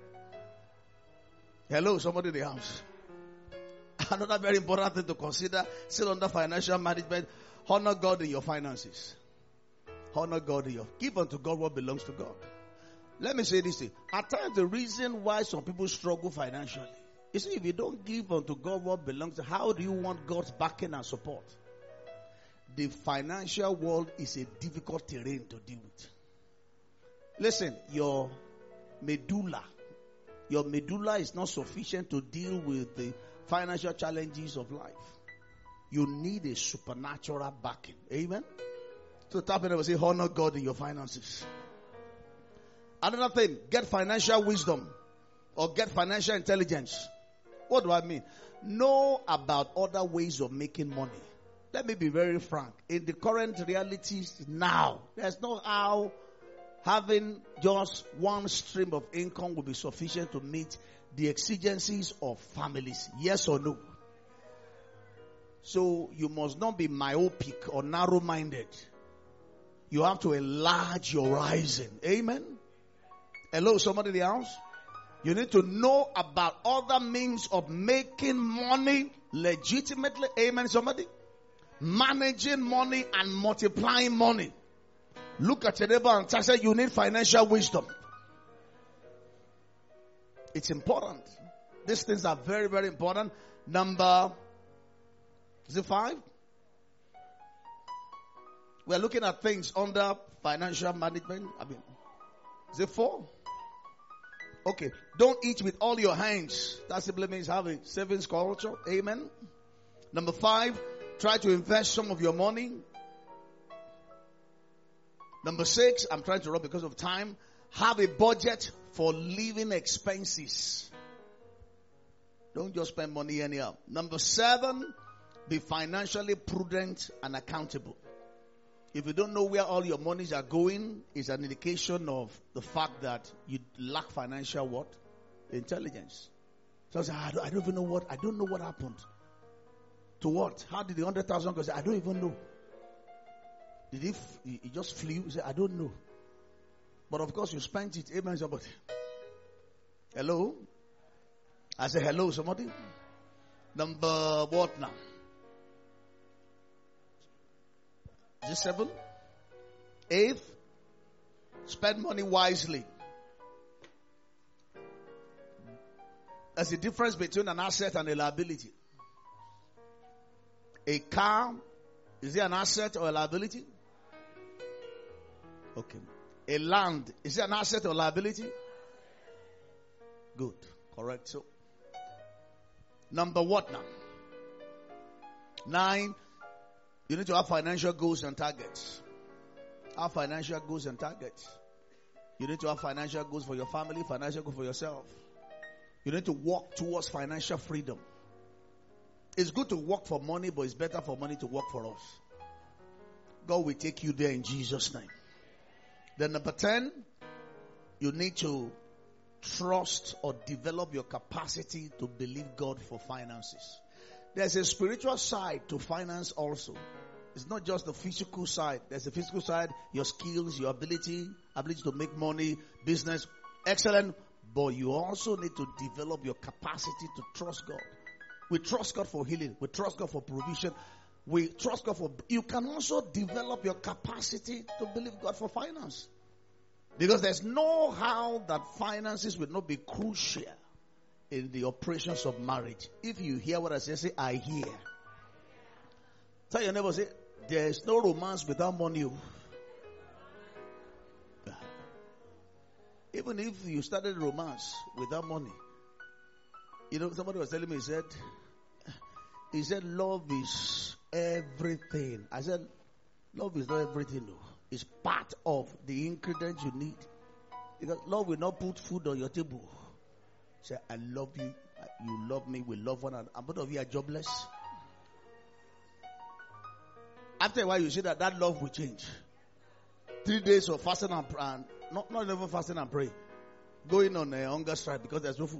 Hello, somebody in the house. Another very important thing to consider, still under financial management, honor God in your finances. Honor God in your, give unto God what belongs to God. Let me say this thing. At times, the reason why some people struggle financially, you see, if you don't give unto God what belongs to, how do you want God's backing and support? The financial world is a difficult terrain to deal with. Listen, your medulla is not sufficient to deal with the financial challenges of life. You need a supernatural backing. Amen? So tap in and say, honor God in your finances. Another thing, get financial wisdom or get financial intelligence. What do I mean? Know about other ways of making money. Let me be very frank. In the current realities now, there's no how having just one stream of income will be sufficient to meet the exigencies of families. Yes or no? So you must not be myopic or narrow-minded. You have to enlarge your horizon. Amen? Hello, somebody in the house? You need to know about other means of making money legitimately. Amen, somebody? Managing money and multiplying money. Look at your neighbor and say, you need financial wisdom. It's important. These things are very, very important. Number, is it 5? We're looking at things under financial management. Is it 4? Okay. Don't eat with all your hands. That simply means have a savings culture. Amen. Number 5, try to invest some of your money. Number 6, I'm trying to run because of time. Have a budget for living expenses. Don't just spend money anyhow. Number 7, be financially prudent and accountable. If you don't know where all your monies are going, it's an indication of the fact that you lack financial what? Intelligence. So I say, I don't even know what, I don't know what happened. To what? How did the 100,000 go? I don't even know. Did he just flew? He said, I don't know. But of course you spent it. Amen, somebody. Hello? I say hello, somebody. Number what now? Is it 7? 8th, spend money wisely. There's a difference between an asset and a liability. A car, is it an asset or a liability? Okay. A land, is it an asset or liability? Good. Correct. So, number what now? 9, you need to have financial goals and targets. Have financial goals and targets. You need to have financial goals for your family, financial goals for yourself. You need to work towards financial freedom. It's good to work for money, but it's better for money to work for us. God will take you there in Jesus' name. Then number 10, you need to trust or develop your capacity to believe God for finances. There's a spiritual side to finance also. It's not just the physical side. There's a physical side, your skills, your ability to make money, business, excellent. But you also need to develop your capacity to trust God. We trust God for healing. We trust God for provision. We trust God for... You can also develop your capacity to believe God for finance. Because there's no how that finances will not be crucial in the operations of marriage. If you hear what I say, I hear. Tell your neighbor, say, there's no romance without money. Even if you started romance without money. You know, somebody was telling me, he said, love is everything. I said, love is not everything. No. It's part of the ingredients you need. Because love will not put food on your table. Say, I love you. You love me. We love one another. And both of you are jobless. After a while, you see that love will change. 3 days of fasting and not even fasting and pray. Going on a hunger strike because there's no food.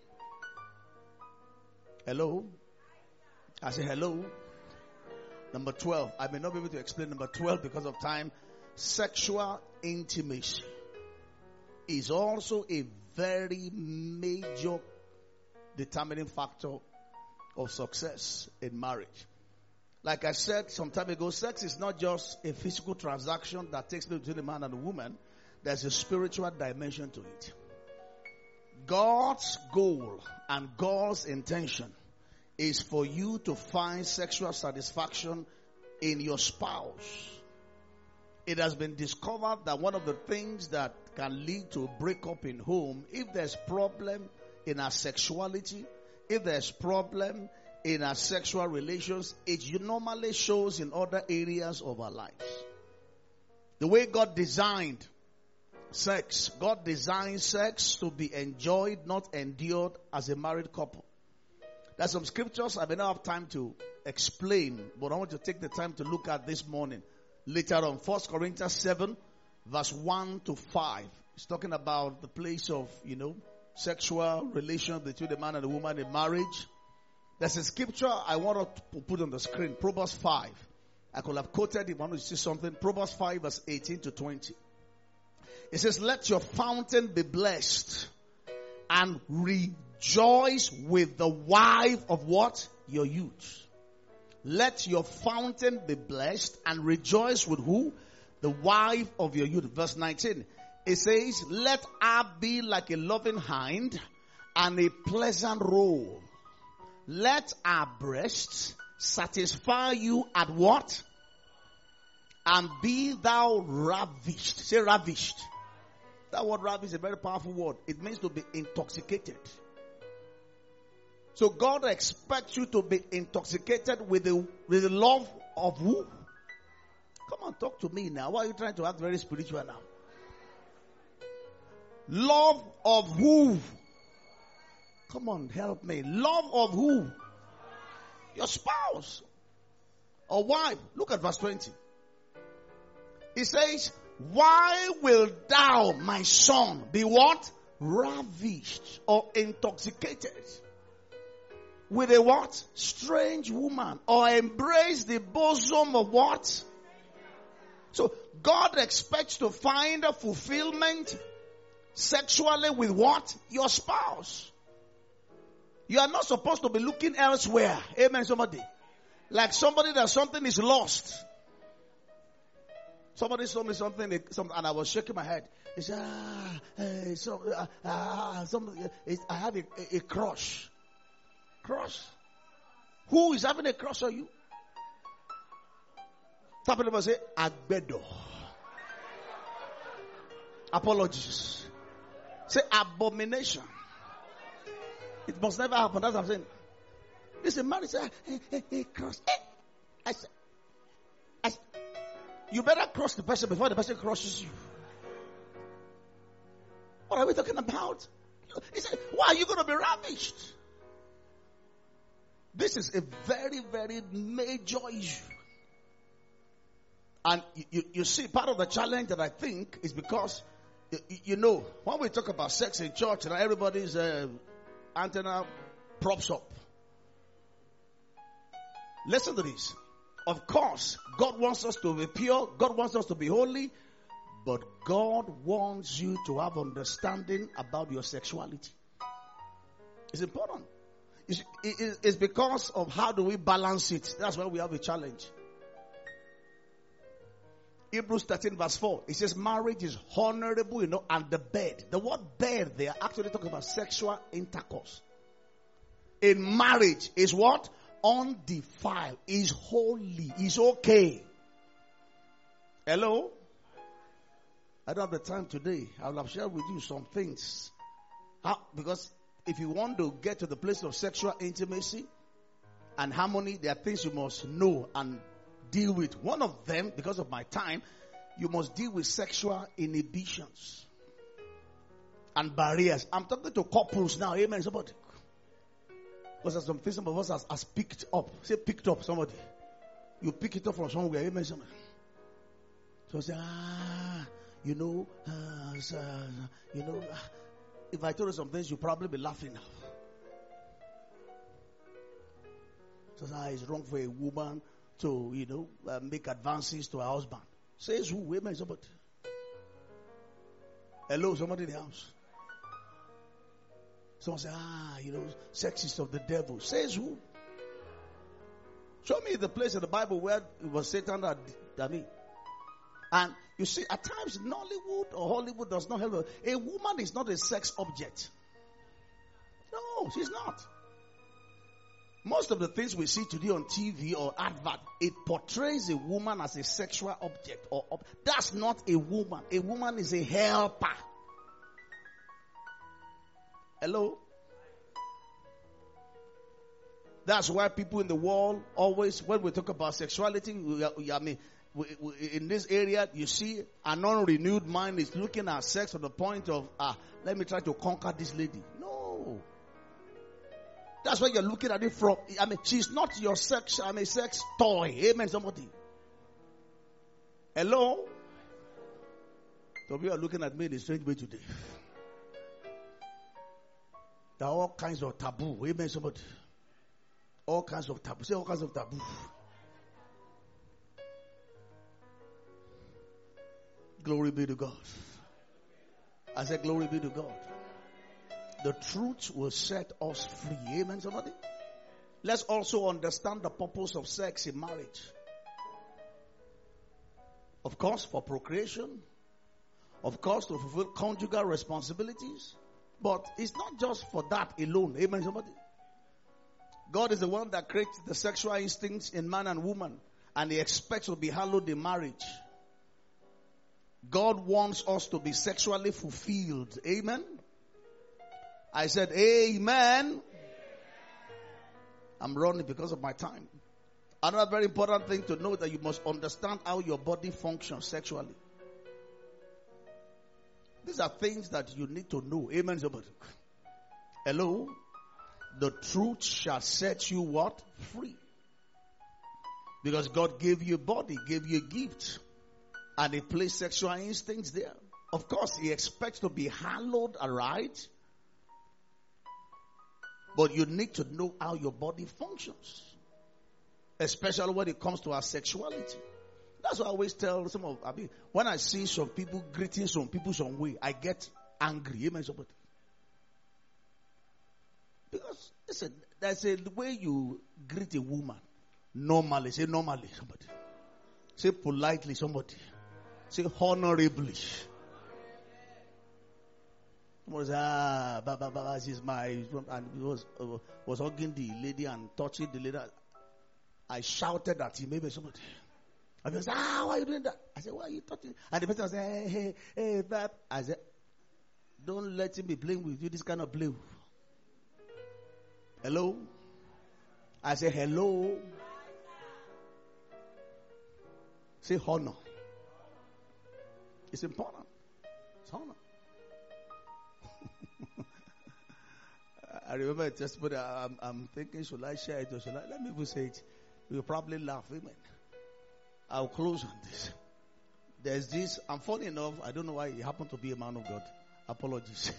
Hello? I say hello. Number 12. I may not be able to explain number 12 because of time. Sexual intimacy is also a very major determining factor of success in marriage. Like I said some time ago, sex is not just a physical transaction that takes place between a man and a woman. There's a spiritual dimension to it. God's goal and God's intention is for you to find sexual satisfaction in your spouse. It has been discovered that one of the things that can lead to a breakup in home, if there's problem in our sexuality, if there's problem in our sexual relations, it normally shows in other areas of our lives. The way God designed sex, God designed sex to be enjoyed, not endured as a married couple. There's some scriptures I may not have time to explain, but I want to take the time to look at this morning. Later on, 1 Corinthians 7, verse 1 to 5. It's talking about the place of, sexual relation between the man and the woman in marriage. There's a scripture I want to put on the screen. Proverbs 5. I could have quoted it, but I want to see something. Proverbs 5, verse 18 to 20. It says, let your fountain be blessed and rejoice with the wife of what? Your youth. Let your fountain be blessed and rejoice with who? The wife of your youth. Verse 19. It says, let her be like a loving hind and a pleasant roe. Let her breasts satisfy you at what? And be thou ravished. Say ravished. That word ravish is a very powerful word. It means to be intoxicated. So God expects you to be intoxicated with the love of who? Come on, talk to me now. Why are you trying to act very spiritual now? Love of who? Come on, help me. Love of who? Your spouse or wife. Look at verse 20. It says, why will thou, my son, be what? Ravished or intoxicated with a what? Strange woman, or embrace the bosom of what? So God expects to find a fulfillment sexually with what? Your spouse. You are not supposed to be looking elsewhere. Amen, somebody. Like somebody that something is lost. Somebody told me something, and I was shaking my head. He said, I have a crush. Crush? Who is having a crush on you? Tap it and say, Agbedo. Apologies. Say, abomination. It must never happen. That's what I'm saying. Listen, man, say, crush. I said, you better cross the person before the person crosses you. What are we talking about? He said, why are you going to be ravished? This is a very, very major issue. And you see, part of the challenge that I think is because, when we talk about sex in church, and everybody's antenna props up. Listen to this. Of course, God wants us to be pure. God wants us to be holy. But God wants you to have understanding about your sexuality. It's important. It's because of how do we balance it. That's why we have a challenge. Hebrews 13 verse 4. It says marriage is honorable, and the bed. The word bed, they are actually talking about sexual intercourse. In marriage is what? Undefiled, is holy, is okay. Hello? I don't have the time today. I will have shared with you some things. Because if you want to get to the place of sexual intimacy and harmony, there are things you must know and deal with. One of them, because of my time, you must deal with sexual inhibitions and barriers. I'm talking to couples now. Amen, somebody. Because there's some things some of us has picked up. Say picked up, somebody. You pick it up from somewhere. Amen, somebody. So say, if I told you some things, you'd probably be laughing now. So it's wrong for a woman to, make advances to her husband. Says who? Amen, somebody. Hello, somebody in the house. Someone say, sex is of the devil. Says who? Show me the place in the Bible where it was Satan that did me. And you see, at times, Nollywood or Hollywood does not help. A woman is not a sex object. No, she's not. Most of the things we see today on TV or advert, it portrays a woman as a sexual object. That's not a woman. A woman is a helper. Hello? That's why people in the world always, when we talk about sexuality, in this area, you see an unrenewed mind is looking at sex to the point of, let me try to conquer this lady. No. That's why you're looking at it from, she's not your sex toy. Amen, somebody. Hello? So we are looking at me in a strange way today. There are all kinds of taboo. Amen, somebody. All kinds of taboo. Say all kinds of taboo. Glory be to God. I said glory be to God. The truth will set us free. Amen, somebody. Let's also understand the purpose of sex in marriage. Of course, for procreation. Of course, to fulfill conjugal responsibilities. But it's not just for that alone. Amen, somebody. God is the one that creates the sexual instincts in man and woman. And He expects to be hallowed in marriage. God wants us to be sexually fulfilled. Amen. I said, amen. I'm running because of my time. Another very important thing to know that you must understand how your body functions sexually. These are things that you need to know. Amen, somebody. Hello? The truth shall set you what? Free. Because God gave you a body, gave you a gift. And He placed sexual instincts there. Of course, He expects to be hallowed, alright? But you need to know how your body functions. Especially when it comes to our sexuality. That's why I always tell when I see some people greeting some people some way, I get angry. Amen, somebody. Because, listen, there's a way you greet a woman. Normally, say normally, somebody. Say politely, somebody. Say honorably. Was she's my, and he was hugging the lady and touching the lady. I shouted at him, maybe somebody. I said, why are you doing that? I said, why are you touching? And the person said, hey, Bab. I said, don't let him be playing with you, this kind of play. Hello? I said, hello? Say honor. It's important. It's honor. I remember a testimony. I'm thinking, should I share it or should I? Let me say it. You'll probably laugh. Amen. I'll close on this. There's this, and funny enough, I don't know why he happened to be a man of God. Apologies.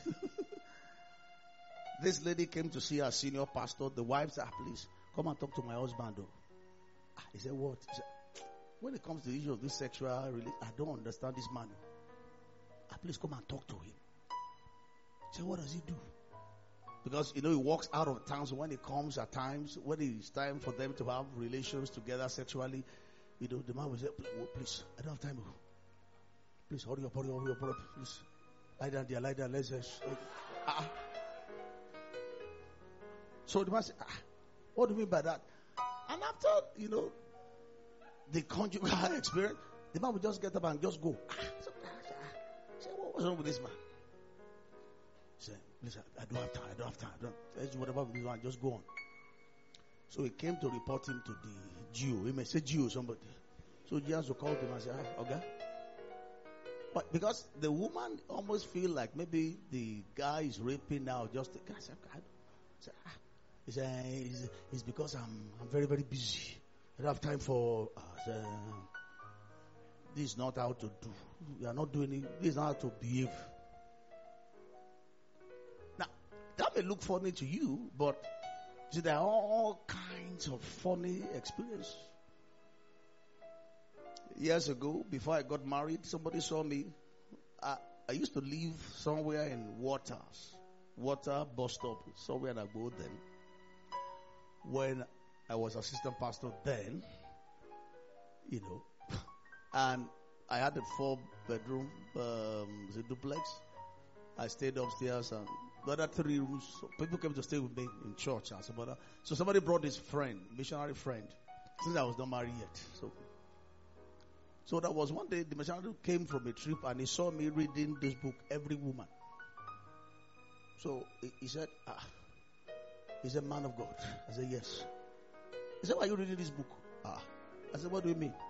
This lady came to see her senior pastor. The wife said, please, come and talk to my husband. He said, what? He said, when it comes to the issue of this sexual relationship, I don't understand this man. Please come and talk to him. He said, what does he do? Because, he walks out of town. So when it comes at times, when it's time for them to have relations together sexually, the man will say, please, I don't have time. Please, hurry up. Please, lie down there, let's just. So the man said, what do you mean by that? And after, the conjugal experience, the man will just get up and just go. Say, what was wrong with this man? He said, please, I don't have time. Let's do whatever we do and just go on. So he came to report him to the Jew. He may say Jew, somebody. So Jesus will call him and say, okay. But because the woman almost feel like maybe the guy is raping now, just the guy said, he said, it's because I'm very, very busy. I don't have time for this is not how to do. We are not doing it. This is not how to behave. Now, that may look funny to you, but see, there are all kinds of funny experiences. Years ago, before I got married, somebody saw me. I used to live somewhere in water bus stop, somewhere in Agbo then. When I was assistant pastor then, and I had a 4-bedroom duplex. I stayed upstairs and the other 3 rooms. So people came to stay with me in church. So somebody brought his friend, missionary friend, since I was not married yet. So that was one day the missionary came from a trip and he saw me reading this book, Every Woman. So he said, he's a man of God. I said, yes. He said, why are you reading this book? I said, what do you mean?